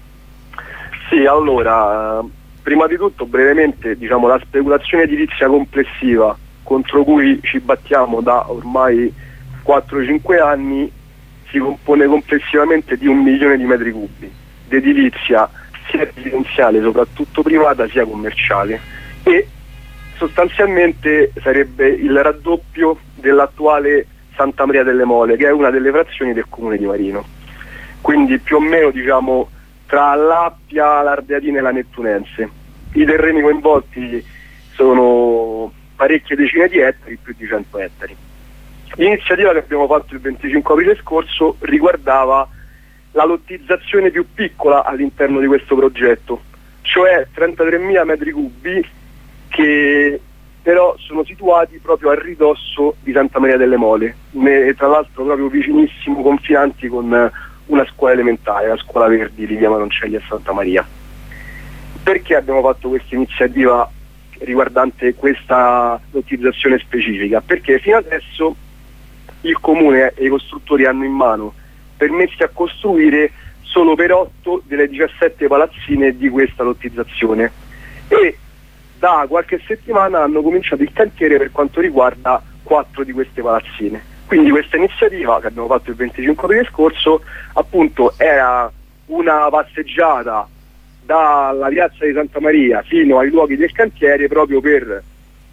Sì, allora, prima di tutto, brevemente, la speculazione edilizia complessiva contro cui ci battiamo da ormai 4-5 anni si compone complessivamente di 1 milione di metri cubi di edilizia, sia residenziale, soprattutto privata, sia commerciale, e sostanzialmente sarebbe il raddoppio dell'attuale Santa Maria delle Mole, che è una delle frazioni del comune di Marino. Quindi più o meno tra l'Appia, l'Ardeatina e la Nettunense. I terreni coinvolti sono parecchie decine di ettari, più di 100 ettari. L'iniziativa che abbiamo fatto il 25 aprile scorso riguardava la lottizzazione più piccola all'interno di questo progetto, cioè 33.000 metri cubi, che però sono situati proprio a ridosso di Santa Maria delle Mole, tra l'altro proprio vicinissimo, confinanti con una scuola elementare, la scuola Verdi di via Maroncelli a Santa Maria. Perché abbiamo fatto questa iniziativa riguardante questa lottizzazione specifica? Perché fino adesso il comune e i costruttori hanno in mano permessi a costruire solo per 8 delle 17 palazzine di questa lottizzazione, e da qualche settimana hanno cominciato il cantiere per quanto riguarda 4 di queste palazzine. Quindi questa iniziativa che abbiamo fatto il 25 aprile scorso appunto era una passeggiata dalla piazza di Santa Maria fino ai luoghi del cantiere, proprio per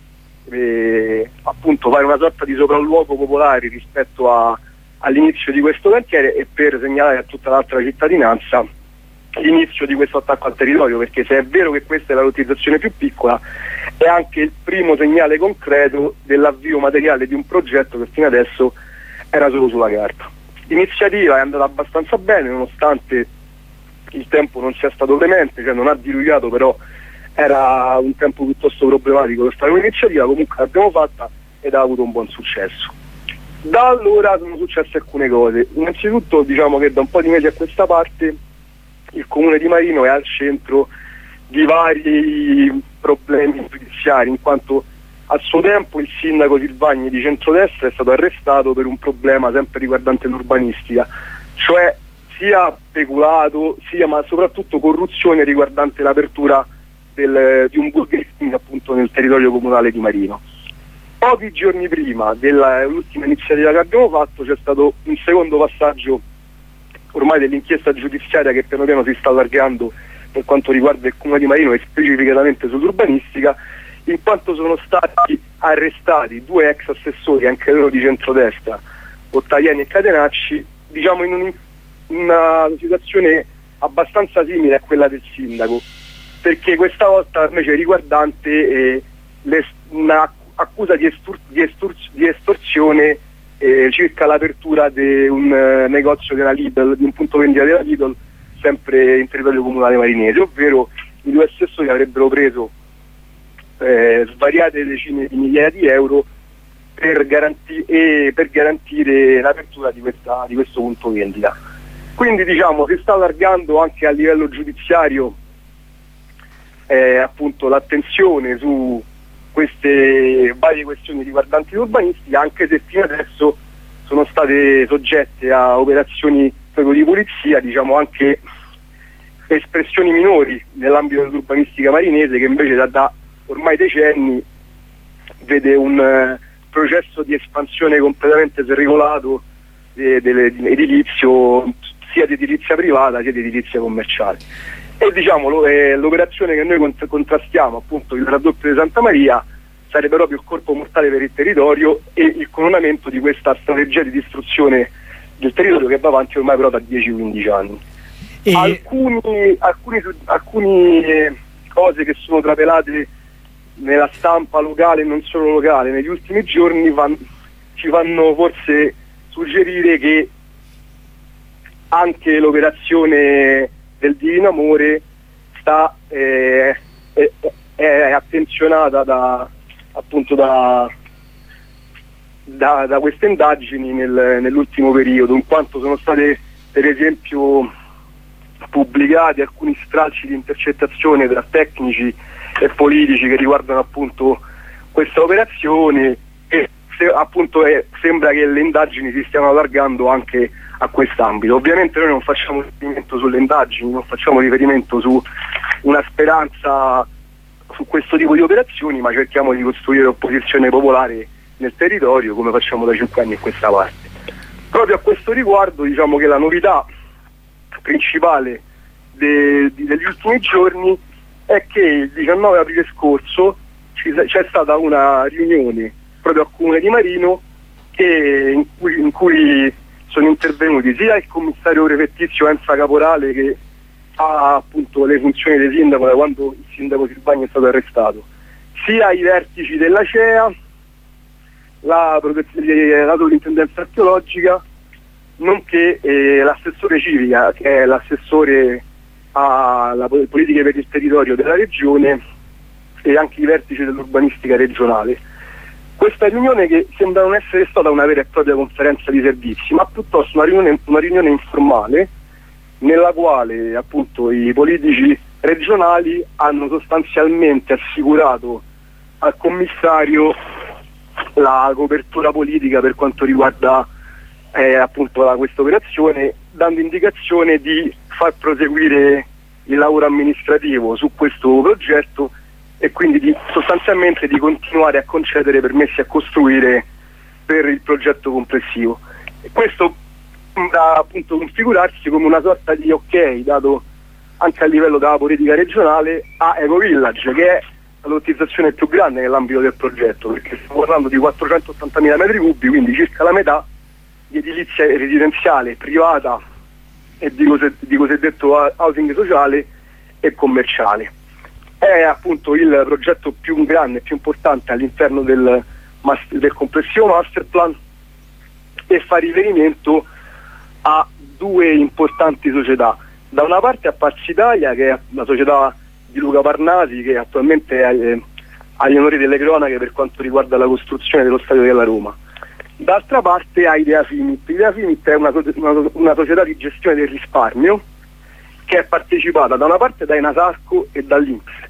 appunto fare una sorta di sopralluogo popolare rispetto all'inizio di questo cantiere, e per segnalare a tutta l'altra cittadinanza l'inizio di questo attacco al territorio, perché se è vero che questa è la lottizzazione più piccola, è anche il primo segnale concreto dell'avvio materiale di un progetto che fino adesso era solo sulla carta. L'iniziativa è andata abbastanza bene, nonostante il tempo non sia stato clemente, cioè non ha diluviato, però era un tempo piuttosto problematico per fare un'iniziativa. Comunque l'abbiamo fatta ed ha avuto un buon successo. Da allora sono successe alcune cose. Innanzitutto che da un po' di mesi a questa parte il comune di Marino è al centro di vari problemi giudiziari, in quanto a suo tempo il sindaco Silvagni di centrodestra è stato arrestato per un problema sempre riguardante l'urbanistica, cioè sia peculato, sia ma soprattutto corruzione riguardante l'apertura di un Burger King appunto nel territorio comunale di Marino. Pochi giorni prima dell'ultima iniziativa che abbiamo fatto c'è stato un secondo passaggio ormai dell'inchiesta giudiziaria che piano piano si sta allargando per quanto riguarda il comune di Marino e specificatamente sull'urbanistica, in quanto sono stati arrestati 2 ex assessori, anche loro di centrodestra, Ottaviani e Catenacci, diciamo in una situazione abbastanza simile a quella del sindaco, perché questa volta invece riguardante una accusa di estorsione circa l'apertura di un negozio della Lidl, di un punto vendita della Lidl, sempre in territorio comunale marinese, ovvero i 2 assessori avrebbero preso svariate decine di migliaia di euro per garantire l'apertura di questo punto vendita. Quindi diciamo si sta allargando anche a livello giudiziario appunto l'attenzione su queste varie questioni riguardanti l'urbanistica, anche se fino adesso sono state soggette a operazioni proprio di polizia, diciamo anche espressioni minori nell'ambito dell'urbanistica marinese, che invece da ormai decenni vede un processo di espansione completamente sregolato edilizio, sia di edilizia privata sia di edilizia commerciale. E diciamo l'operazione che noi contrastiamo, appunto il raddoppio di Santa Maria, sarebbe proprio il colpo mortale per il territorio e il coronamento di questa strategia di distruzione del territorio che va avanti ormai però da 10-15 anni. Alcune cose che sono trapelate nella stampa locale e non solo locale negli ultimi giorni ci fanno forse suggerire che anche l'operazione del Divino Amore è attenzionata da queste indagini nell'ultimo periodo, in quanto sono state per esempio pubblicati alcuni stralci di intercettazione tra tecnici e politici che riguardano appunto questa operazione e sembra che le indagini si stiano allargando anche a quest'ambito. Ovviamente noi non facciamo riferimento sulle indagini, non facciamo riferimento su una speranza su questo tipo di operazioni, ma cerchiamo di costruire opposizione popolare nel territorio come facciamo da 5 anni a questa parte. Proprio a questo riguardo diciamo che la novità principale degli ultimi giorni è che il 19 aprile scorso c'è stata una riunione proprio al Comune di Marino in cui sono intervenuti sia il commissario prefettizio Enza Caporale, che ha appunto le funzioni di sindaco da quando il sindaco Silvagni è stato arrestato, sia i vertici della CEA, la sovrintendenza archeologica, nonché l'assessore civica, che è l'assessore alla politica per il territorio della regione, e anche i vertici dell'urbanistica regionale. Questa riunione, che sembra non essere stata una vera e propria conferenza di servizi, ma piuttosto una riunione informale, nella quale appunto i politici regionali hanno sostanzialmente assicurato al commissario la copertura politica per quanto riguarda appunto questa operazione, dando indicazione di far proseguire il lavoro amministrativo su questo progetto e quindi sostanzialmente di continuare a concedere permessi a costruire per il progetto complessivo. E questo da appunto configurarsi come una sorta di ok dato anche a livello della politica regionale a Ecovillage, che è la lottizzazione più grande nell'ambito del progetto, perché stiamo parlando di 480.000 metri cubi, quindi circa la metà di edilizia residenziale privata e di cosiddetto housing sociale e commerciale. È appunto il progetto più grande e più importante all'interno del complessivo master plan e fa riferimento a 2 importanti società. Da una parte a Parts Italia, che è la società di Luca Parnasi, che attualmente è agli onori delle cronache per quanto riguarda la costruzione dello stadio della Roma. D'altra parte a Idea Finit. Idea Finit è una società di gestione del risparmio che è partecipata da una parte da Enasarco e dall'Inps.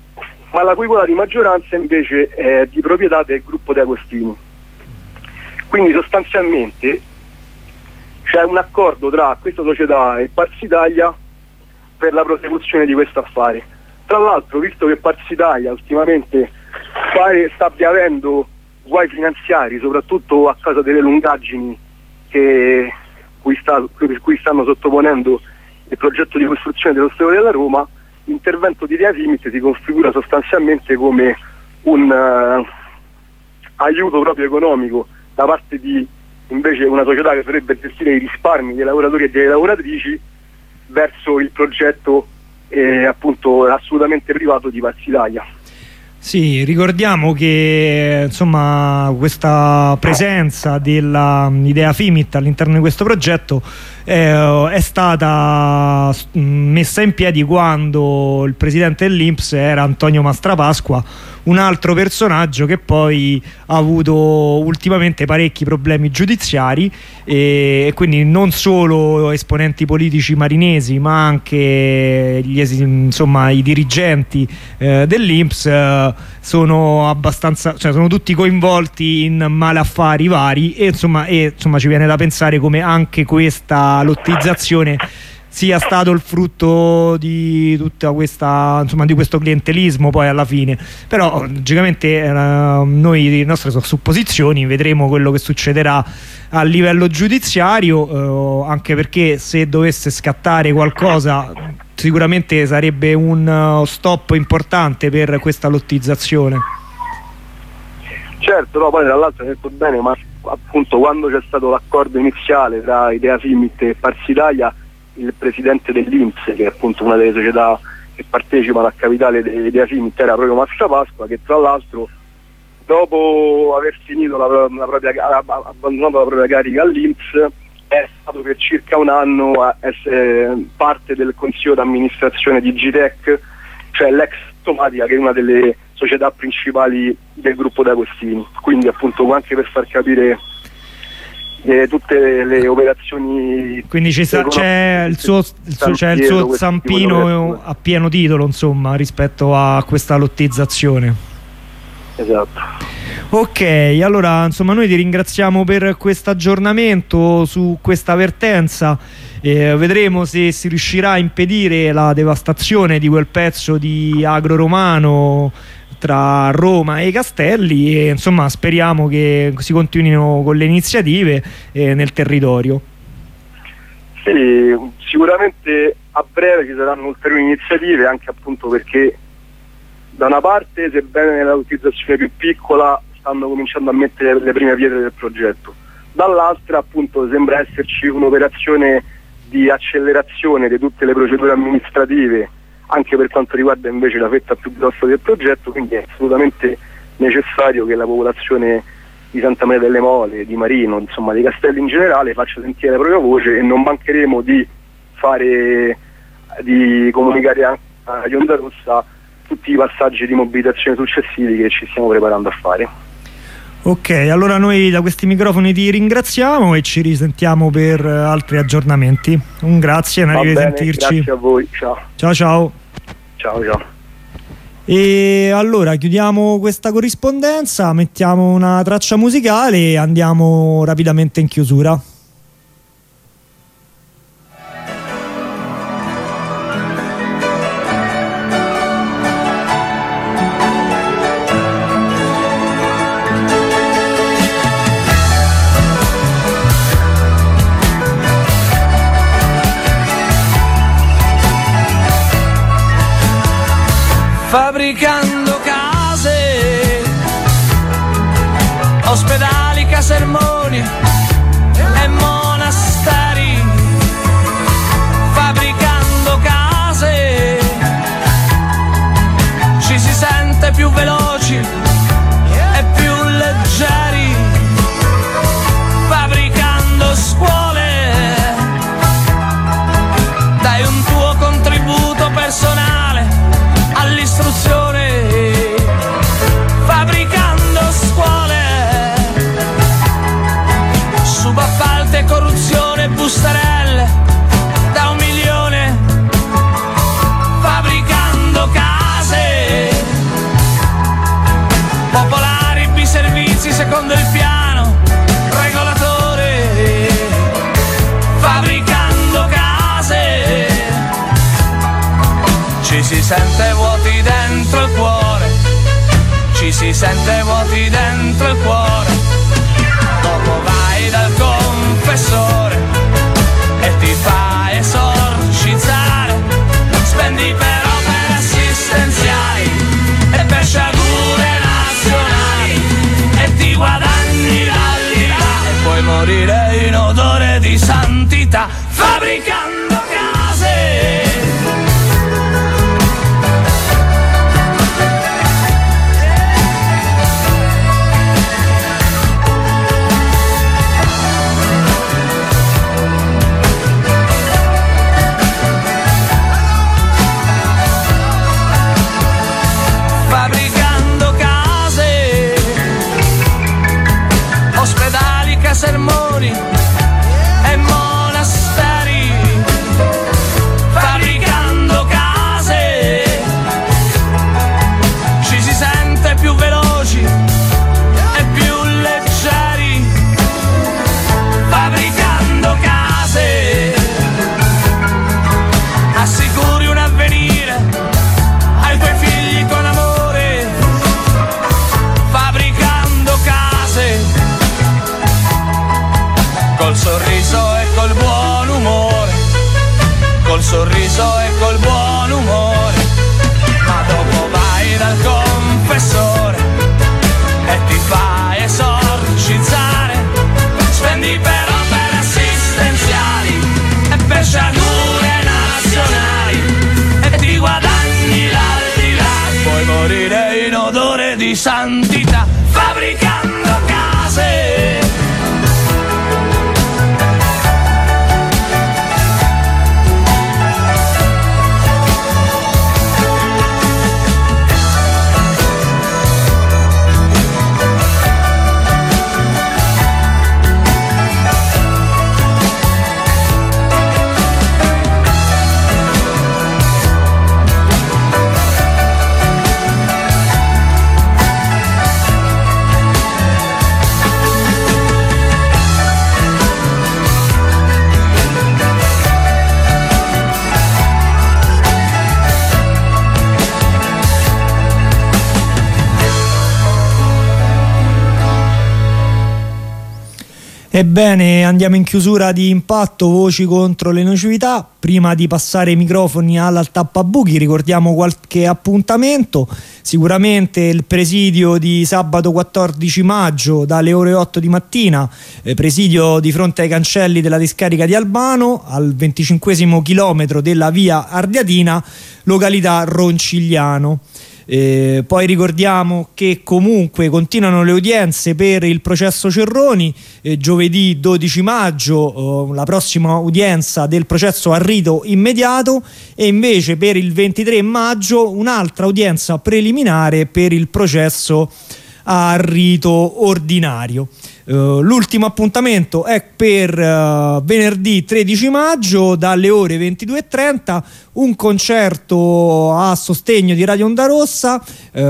ma la cui quota di maggioranza invece è di proprietà del gruppo De Agostini. Quindi sostanzialmente c'è un accordo tra questa società e Parsi Italia per la prosecuzione di questo affare. Tra l'altro, visto che Parsi Italia ultimamente sta avendo guai finanziari, soprattutto a causa delle lungaggini cui stanno sottoponendo il progetto di costruzione dello Stadio della Roma, l'intervento di Idea Fimit si configura sostanzialmente come un aiuto proprio economico da parte di invece una società che dovrebbe gestire i risparmi dei lavoratori e delle lavoratrici verso il progetto appunto assolutamente privato di Parsi Italia. Sì, ricordiamo che insomma questa presenza dell'Idea Fimit all'interno di questo progetto è stata messa in piedi quando il presidente dell'INPS era Antonio Mastrapasqua, un altro personaggio che poi ha avuto ultimamente parecchi problemi giudiziari, e quindi non solo esponenti politici marinesi ma anche i dirigenti dell'INPS sono tutti coinvolti in malaffari vari, e insomma ci viene da pensare come anche questa lottizzazione sia stato il frutto di tutta questa, di questo clientelismo poi alla fine. Però logicamente noi, le nostre supposizioni, vedremo quello che succederà a livello giudiziario, anche perché se dovesse scattare qualcosa sicuramente sarebbe un stop importante per questa lottizzazione. Certo, no, poi tra l'altro hai detto bene, ma appunto quando c'è stato l'accordo iniziale tra Idea Fimit e Parsi Italia, il presidente dell'INPS, che è appunto una delle società che partecipano a capitale dell'Idea Fimit, era proprio Mastrapasqua, che tra l'altro dopo aver finito abbandonato la propria carica all'INPS è stato per circa un anno a essere parte del consiglio d'amministrazione di Gitec, cioè l'ex Automatica, che è una delle società principali del gruppo De Agostini. Quindi appunto anche per far capire tutte le operazioni, quindi c'è il suo zampino a pieno titolo, insomma, rispetto a questa lottizzazione. Esatto. Ok, allora insomma noi ti ringraziamo per questo aggiornamento su questa vertenza. Vedremo se si riuscirà a impedire la devastazione di quel pezzo di agro romano tra Roma e i Castelli, e insomma speriamo che si continuino con le iniziative nel territorio. Sì, sicuramente a breve ci saranno ulteriori iniziative, anche appunto perché da una parte, sebbene nella utilizzazione più piccola, stanno cominciando a mettere le prime pietre del progetto, dall'altra appunto sembra esserci un'operazione di accelerazione di tutte le procedure amministrative anche per quanto riguarda invece la fetta più grossa del progetto, quindi è assolutamente necessario che la popolazione di Santa Maria delle Mole, di Marino, insomma di Castelli in generale, faccia sentire la propria voce, e non mancheremo di comunicare anche a Onda Rossa tutti i passaggi di mobilitazione successivi che ci stiamo preparando a fare. Ok, allora noi da questi microfoni ti ringraziamo e ci risentiamo per altri aggiornamenti. Un grazie, un arrivederci. Grazie a voi, ciao. Ciao ciao. Ciao ciao. E allora chiudiamo questa corrispondenza, mettiamo una traccia musicale e andiamo rapidamente in chiusura. Fabbricando case, ospedali, casermoni e monasteri. Fabbricando case ci si sente più veloci e più leggeri. Fabbricando scuole dai un tuo contributo personale all'istruzione, fabbricando scuole, subappalti e corruzione, ti sente vuoti dentro il cuore. Dopo vai dal confessore e ti fa esorcizzare. Spendi per opere assistenziali e per sciagure nazionali e ti guadagni l'allira e puoi morire in odore di santità fabbricando case. Sermoni e monasteri, fabbricando case, ci si sente più veloci e più leggeri, fabbricando case, assicuri un avvenire ai tuoi figli con amore, fabbricando case. Col sorriso e col buon umore, col sorriso e col buon umore, ma dopo vai dal confessore e ti fa esorcizzare, spendi per opere assistenziali e per sciagure nazionali e ti guadagni l'aldilà, puoi morire in odore di santità fabbricando case. Ebbene, andiamo in chiusura di Impatto, voci contro le nocività. Prima di passare i microfoni al tappabuchi ricordiamo qualche appuntamento. Sicuramente il presidio di sabato 14 maggio dalle ore 8 di mattina, presidio di fronte ai cancelli della discarica di Albano, al 25° chilometro della via Ardiatina, località Roncigliano. Poi ricordiamo che comunque continuano le udienze per il processo Cerroni, giovedì 12 maggio la prossima udienza del processo a rito immediato, e invece per il 23 maggio un'altra udienza preliminare per il processo a rito ordinario. L'ultimo appuntamento è per venerdì 13 maggio dalle ore 22:30, un concerto a sostegno di Radio Onda Rossa.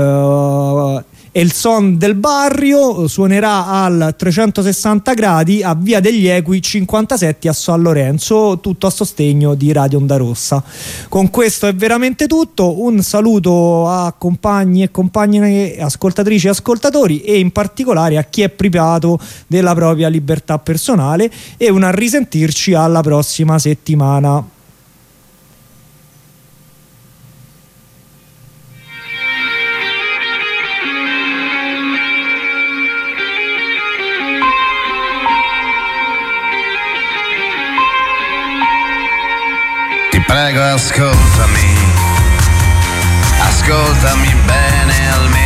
El Son del Barrio suonerà al 360 gradi a Via degli Equi 57 a San Lorenzo, tutto a sostegno di Radio Onda Rossa. Con questo è veramente tutto. Un saluto a compagni e compagne, ascoltatrici e ascoltatori, e in particolare a chi è privato della propria libertà personale, e un a risentirci alla prossima settimana. Prego, ascoltami, ascoltami bene.